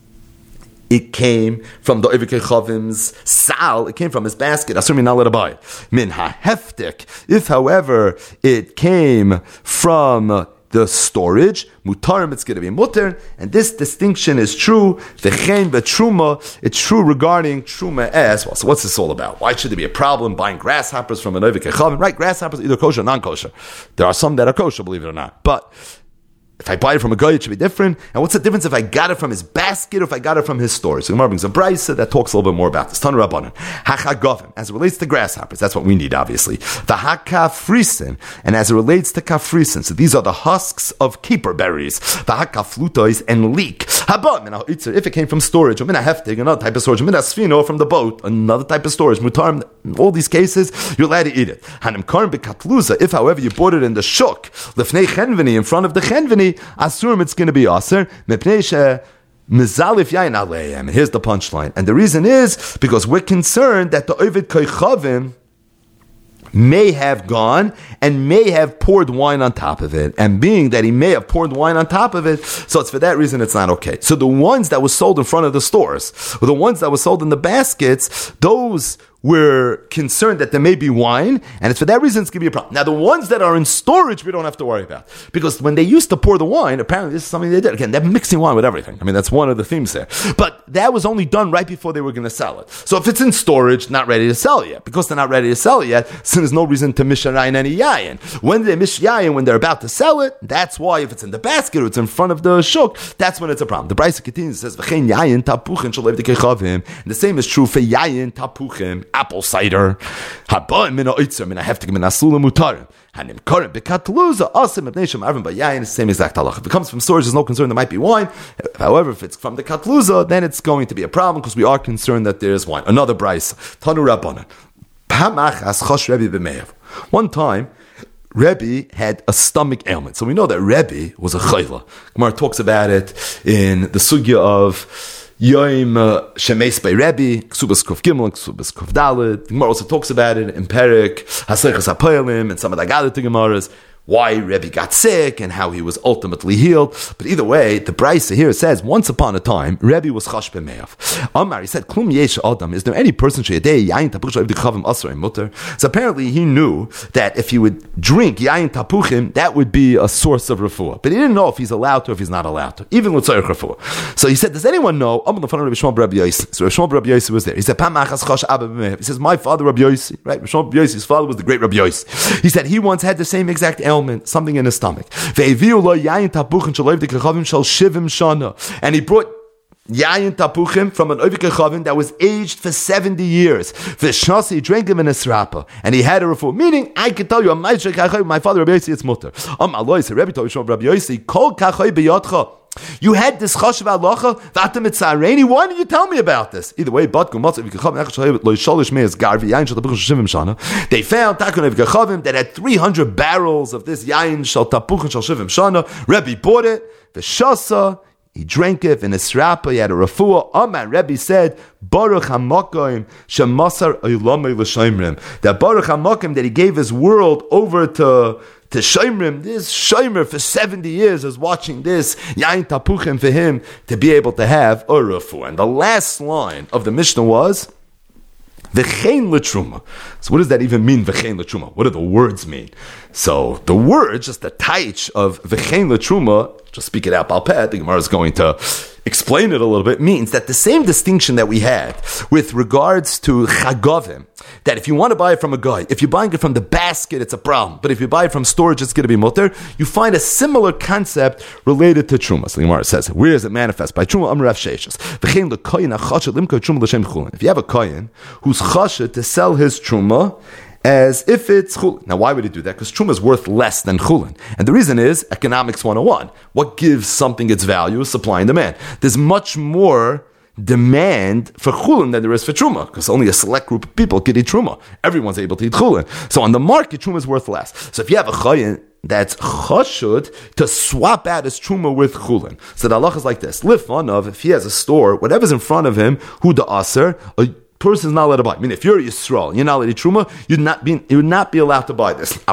it came from the Oivekei Chavim's sal, it came from his basket, assuming not let it buy it. Min ha-heftik, if however it came from the storage, mutarim, it's going to be mutter, and this distinction is true. V'chein betruma, it's true regarding truma as well. So what's this all about? Why should there be a problem buying grasshoppers from an Oivekei Chavim? Right, grasshoppers either kosher or non-kosher. There are some that are kosher, believe it or not, but if I buy it from a guy, it should be different. And what's the difference if I got it from his basket or if I got it from his storage? So Gemara brings a brisa that talks a little bit more about this. Tanu Rabbanan. Hachagovim, as it relates to grasshoppers, that's what we need, obviously. The hakafrisin, and as it relates to kafrisin, so these are the husks of keeper berries. The hakaflutois and leek. Habam, if it came from storage, or min heftig, another type of storage, min asfino, from the boat, another type of storage, mutarim, in all these cases, you're allowed to eat it. Hanim karim bekatluza, if however you bought it in the shuk, lefnei chenveni, in front of the chenveni, asurim, it's going to be aser. Mepnei mizalif yain aleim. Here's the punchline, and the reason is because we're concerned that the Oivekei Chavim may have gone and may have poured wine on top of it, and being that he may have poured wine on top of it, so it's for that reason it's not okay. So the ones that were sold in front of the stores, or the ones that were sold in the baskets, those we're concerned that there may be wine, and it's for that reason it's going to be a problem. Now, the ones that are in storage, we don't have to worry about. Because when they used to pour the wine, apparently this is something they did. Again, they're mixing wine with everything. I mean, that's one of the themes there. But that was only done right before they were going to sell it. So if it's in storage, not ready to sell yet. Because they're not ready to sell it yet, so there's no reason to misharayin any yayin. When they mish yayin, when they're about to sell it, that's why if it's in the basket or it's in front of the shuk, that's when it's a problem. The Brisa continues, says, V'chein yayin tapuchin shel Oivekei Chavim. And the same is true for yayin tapuchin, apple cider. Habam min ha'oitzer min ha'heftig min ha'slula mutarim. Hanim karim bekatluza asim ibnei shem arvim bayayin. The same exact halacha. If it comes from storage, there's no concern there might be wine. However, if it's from the katluza, then it's going to be a problem because we are concerned that there is wine. Another brisa. Tanu Rabbanan. Pamach as chosh Rebbe b'meyav. One time, Rebbe had a stomach ailment. So we know that Rebbe was a chayla. Gemara talks about it in the sugya of Yoim Shemes by Rebbe, Ksubas Kuf Gimel, Ksubas Kuf Dalet. The Gemara also talks about it in Perik, Haseichas HaPoyalim, and some of the Agadah Gemaras, why Rebbe got sick and how he was ultimately healed. But either way, the Brisa here says, once upon a time, Rebbe was chash b'meyav. Amar, he said, Klum yesh adam, is there any person sheyadei yayin tapuchim chavim asar mutter? So apparently he knew that if he would drink yayin tapuchim, that would be a source of refuah. But he didn't know if he's allowed to or if he's not allowed to, even with tzarich refuah. So he said, does anyone know? So Rabbi Shmuel Rabbi Yossi was there. He said, Pamachas chash abba b'meyav. He says, my father Rabbi Yossi, right? Rabbi Shmuel Rabbi Yossi's father was the great Rabbi Yossi. He said he once had the same exact ailment, something in his stomach. And he brought yayin tapuchim from an Oivekei Chavim that was aged for seventy years. He drank him in a srapa, and he had a refuah. Meaning, I can tell you, my father Rabbi Yossi, it's mutter. Rabbi told Rabbi Yossi, kol kachoi b'yotcha. You had this chashav halacha, v'atem etzareni. Why did you tell me about this? Either way, but they found takun Oivekei Chavim that had three hundred barrels of this yain shal tapuchin shal shivim shana. Rebbe bought it, v'shasa he drank it in his srapa, he had a refuah. Amar Rebbe said, Baruch HaMakom shemasar olamei l'shoimrim. That Baruch HaMakom, that he gave his world over to to Shomrim. This Shomer for seventy years is watching this Yain Tapuchim for him to be able to have a refuah. And the last line of the Mishnah was V'chein l'truma. So what does that even mean, V'chein l'truma? What do the words mean? So the word, just the taich of V'chein l'truma, just speak it out balpeh, the Gemara is going to explain it a little bit, means that the same distinction that we had with regards to chagovim, that if you want to buy it from a guy, if you're buying it from the basket, it's a problem. But if you buy it from storage, it's going to be mutter. You find a similar concept related to truma. So the Gemara says, where does it manifest? By truma amar Rav Sheshes. If you have a kohen who's chashed to sell his truma as if it's chulin. Now, why would he do that? Because truma is worth less than chulin. And the reason is economics one oh one. What gives something its value is supply and demand. There's much more demand for chulin than there is for truma, because only a select group of people can eat truma. Everyone's able to eat chulin. So on the market, truma is worth less. So if you have a chayin that's chashud to swap out his truma with chulin. So the halach is like this. Lifan of, if he has a store, whatever's in front of him, who the aser, a person is not allowed to buy. I mean, if you're a Yisrael, you're not allowed to eat truma, you'd not be, you would not be allowed to buy this.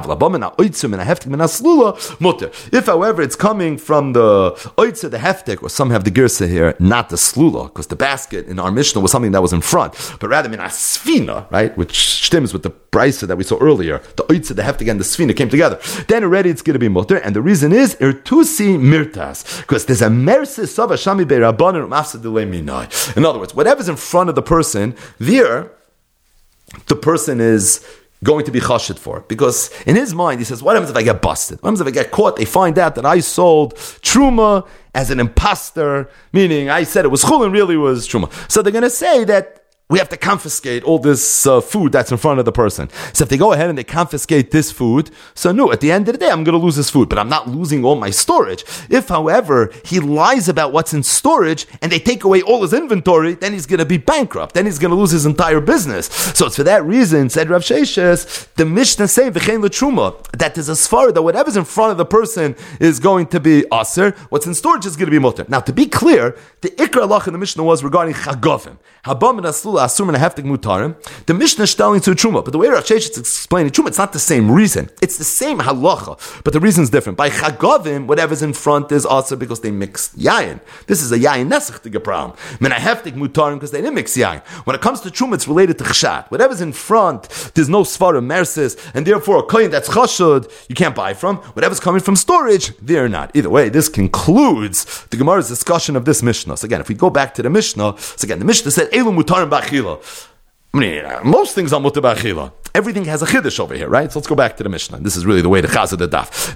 If, however, it's coming from the oitzer, the heftik, or some have the girsa here, not the slula, because the basket in our Mishnah was something that was in front, but rather in a sfina, right, which stems with the brisa that we saw earlier. The oitzer, the heftik, and the sfina came together. Then already it's going to be mutter, and the reason is irtusi mirtas, because there's a mersis of a shami be'rabbanan umafsa delay minai. In other words, whatever's in front of the person, there, the person is going to be chashid for. Because in his mind, he says, what happens if I get busted? What happens if I get caught? They find out that I sold truma as an imposter, meaning I said it was chulin, really was truma. So they're going to say that we have to confiscate all this uh, food that's in front of the person. So if they go ahead and they confiscate this food, so no, at the end of the day, I'm going to lose this food, but I'm not losing all my storage. If, however, he lies about what's in storage and they take away all his inventory, then he's going to be bankrupt. Then he's going to lose his entire business. So it's for that reason, said Rav Sheshes, the Mishnah saying, V'chein l'truma, that there's a svara that whatever's in front of the person is going to be aser, what's in storage is going to be mutter. Now, to be clear, the ikra halach in the Mishnah was regarding chagovim. Habam and aslula asur and heftik mutarim. The Mishnah is telling to truma, but the way Rav Sheshes is explaining truma, it's not the same reason. It's the same halacha, but the reason is different. By chagovim, whatever's in front is aser because they mix yayin. This is a yayin nesach to get problem. Men heftik mutarim because they didn't mix yayin. When it comes to truma, it's related to chshat. Whatever's in front, there's no svara mersis, and therefore a kohen that's chashud, you can't buy from. Whatever's coming from storage, they're not. Either way, this concludes the Gemara's discussion of this Mishnah. So again, if we go back to the Mishnah, so again, the Mishnah said, Elu mutarim b'achila. I mean, most things are mutar b'achila. Everything has a chiddush over here, right? So let's go back to the Mishnah. This is really the way to chazah the daf.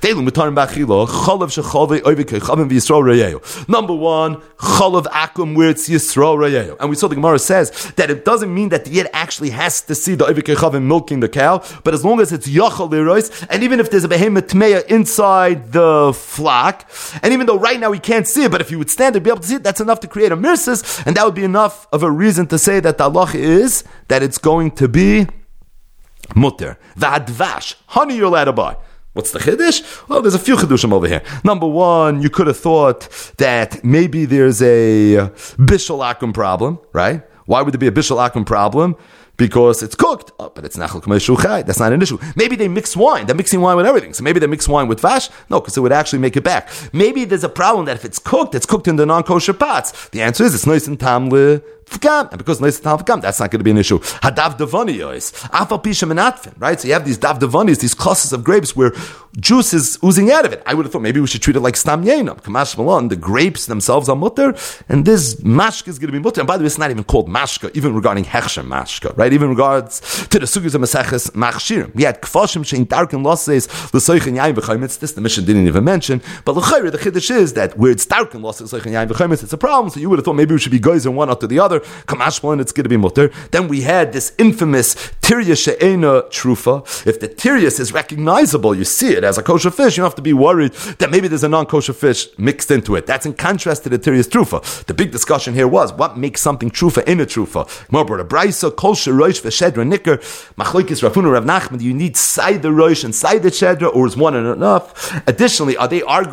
Number one, chalav akum, where it's Yisrael rayeyo. And we saw the Gemara says that it doesn't mean that the yid actually has to see the oivik chavim milking the cow, but as long as it's yachal lirois, and even if there's a behemoth tmeya inside the flock, and even though right now we can't see it, but if you would stand and be able to see it, that's enough to create a mirsis, and that would be enough of a reason to say that the halach is that it's going to be mutter. V'advash, honey you're allowed to buy. What's the chiddush? Well, there's a few chiddushim over here. Number one, you could have thought that maybe there's a bishul akum problem, right? Why would there be a bishul akum problem? Because it's cooked. Oh, but it's nachal k'mei shuchai. That's not an issue. Maybe they mix wine. They're mixing wine with everything. So maybe they mix wine with vash. No, because it would actually make it back. Maybe there's a problem that if it's cooked, it's cooked in the non-kosher pots. The answer is it's nice and tamle. And because nice and tamle, that's not going to be an issue. Hadav devani yois. Afal pisha menatfin. Right? So you have these dav devanis, these clusters of grapes where juice is oozing out of it. I would have thought maybe we should treat it like stam yenam. Kamash malon. The grapes themselves are mutter, and this mashka is going to be mutter. And by the way, it's not even called mashka, even regarding hechsher mashka. Right? Even in regards to the sugyas of Maseches Machshirim. We had kfashim shein darken losses l'soich and yayin v'chaymitz. This the mission didn't even mention. But l'chayre, the chiddush is that where it's darken losses l'soich and yayin v'chaymitz, it's a problem. So you would have thought maybe we should be guys in one after the other. Kamashma, and it's going to be mutter. Then we had this infamous tirya she'ena trufa. If the tiryas is recognizable, you see it as a kosher fish, you don't have to be worried that maybe there's a non-kosher fish mixed into it. That's in contrast to the tiryas trufa. The big discussion here was what makes something trufa in a trufa. More about a brisa, kosher roish v'shedra nicker, machlokes Rav Huna Rav Nachman. Do you need side the roish and side the shedra, or is one enough? Additionally, are they arguing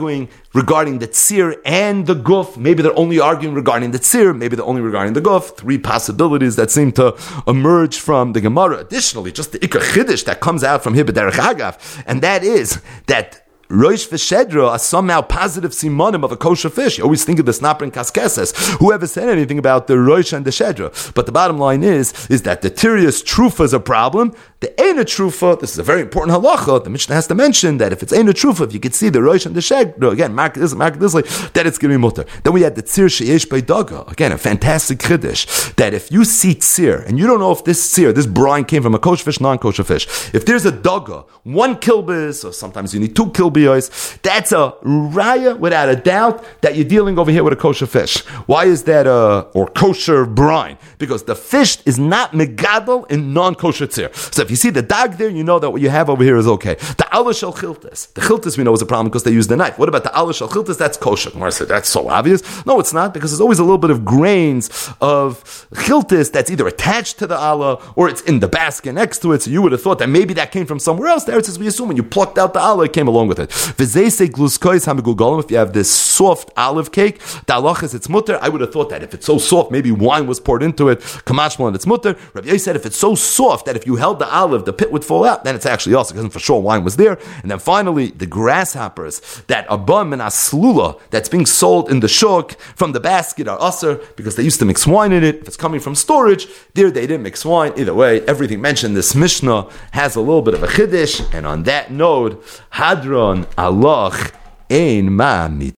regarding the tzir and the guf. Maybe they're only arguing regarding the tzir. Maybe they're only regarding the guf. Three possibilities that seem to emerge from the Gemara. Additionally, just the ikar chiddush that comes out from here, b'derech hagav, and that is that Rosh v'shedra are somehow positive simonim of a kosher fish. You always think of the snapper and kaskeses. Whoever said anything about the Rosh and the shedra? But the bottom line is, is that the tirius trufa is a problem. The Eina trufa, this is a very important halacha. The Mishnah has to mention that if it's Eina trufa, if you could see the Rosh and the shedra, again, mark this, mark this, like, that it's going to be mutter. Then we had the tzir sheyesh by daga. Again, a fantastic chiddush. That if you see tzir, and you don't know if this tzir, this brine came from a kosher fish, non-kosher fish. If there's a daga, one kilbis, or sometimes you need two kilbis, that's a raya without a doubt that you're dealing over here with a kosher fish. Why is that a, or kosher brine? Because the fish is not megadol in non-kosher tzir. So if you see the dag there, you know that what you have over here is okay. The ala shel chiltis. The chiltis we know is a problem because they use the knife. What about the ala shel chiltis? That's kosher. I said, that's so obvious. No, it's not, because there's always a little bit of grains of chiltis that's either attached to the ala or it's in the basket next to it. So you would have thought that maybe that came from somewhere else. There it says we assume when you plucked out the ala, it came along with it. If you have this soft olive cake, the halach is it's mutter. I would have thought that if it's so soft, maybe wine was poured into it. Kamashmal and it's mutter. Rabbi Yossi said if it's so soft that if you held the olive, the pit would fall out, then it's actually also because for sure wine was there. And then finally, the grasshoppers that are bum and aslula that's being sold in the shuk from the basket are usher because they used to mix wine in it. If it's coming from storage, there they didn't mix wine. Either way, everything mentioned this Mishnah has a little bit of a chiddush. And on that note, Hadron Allah ein ma mit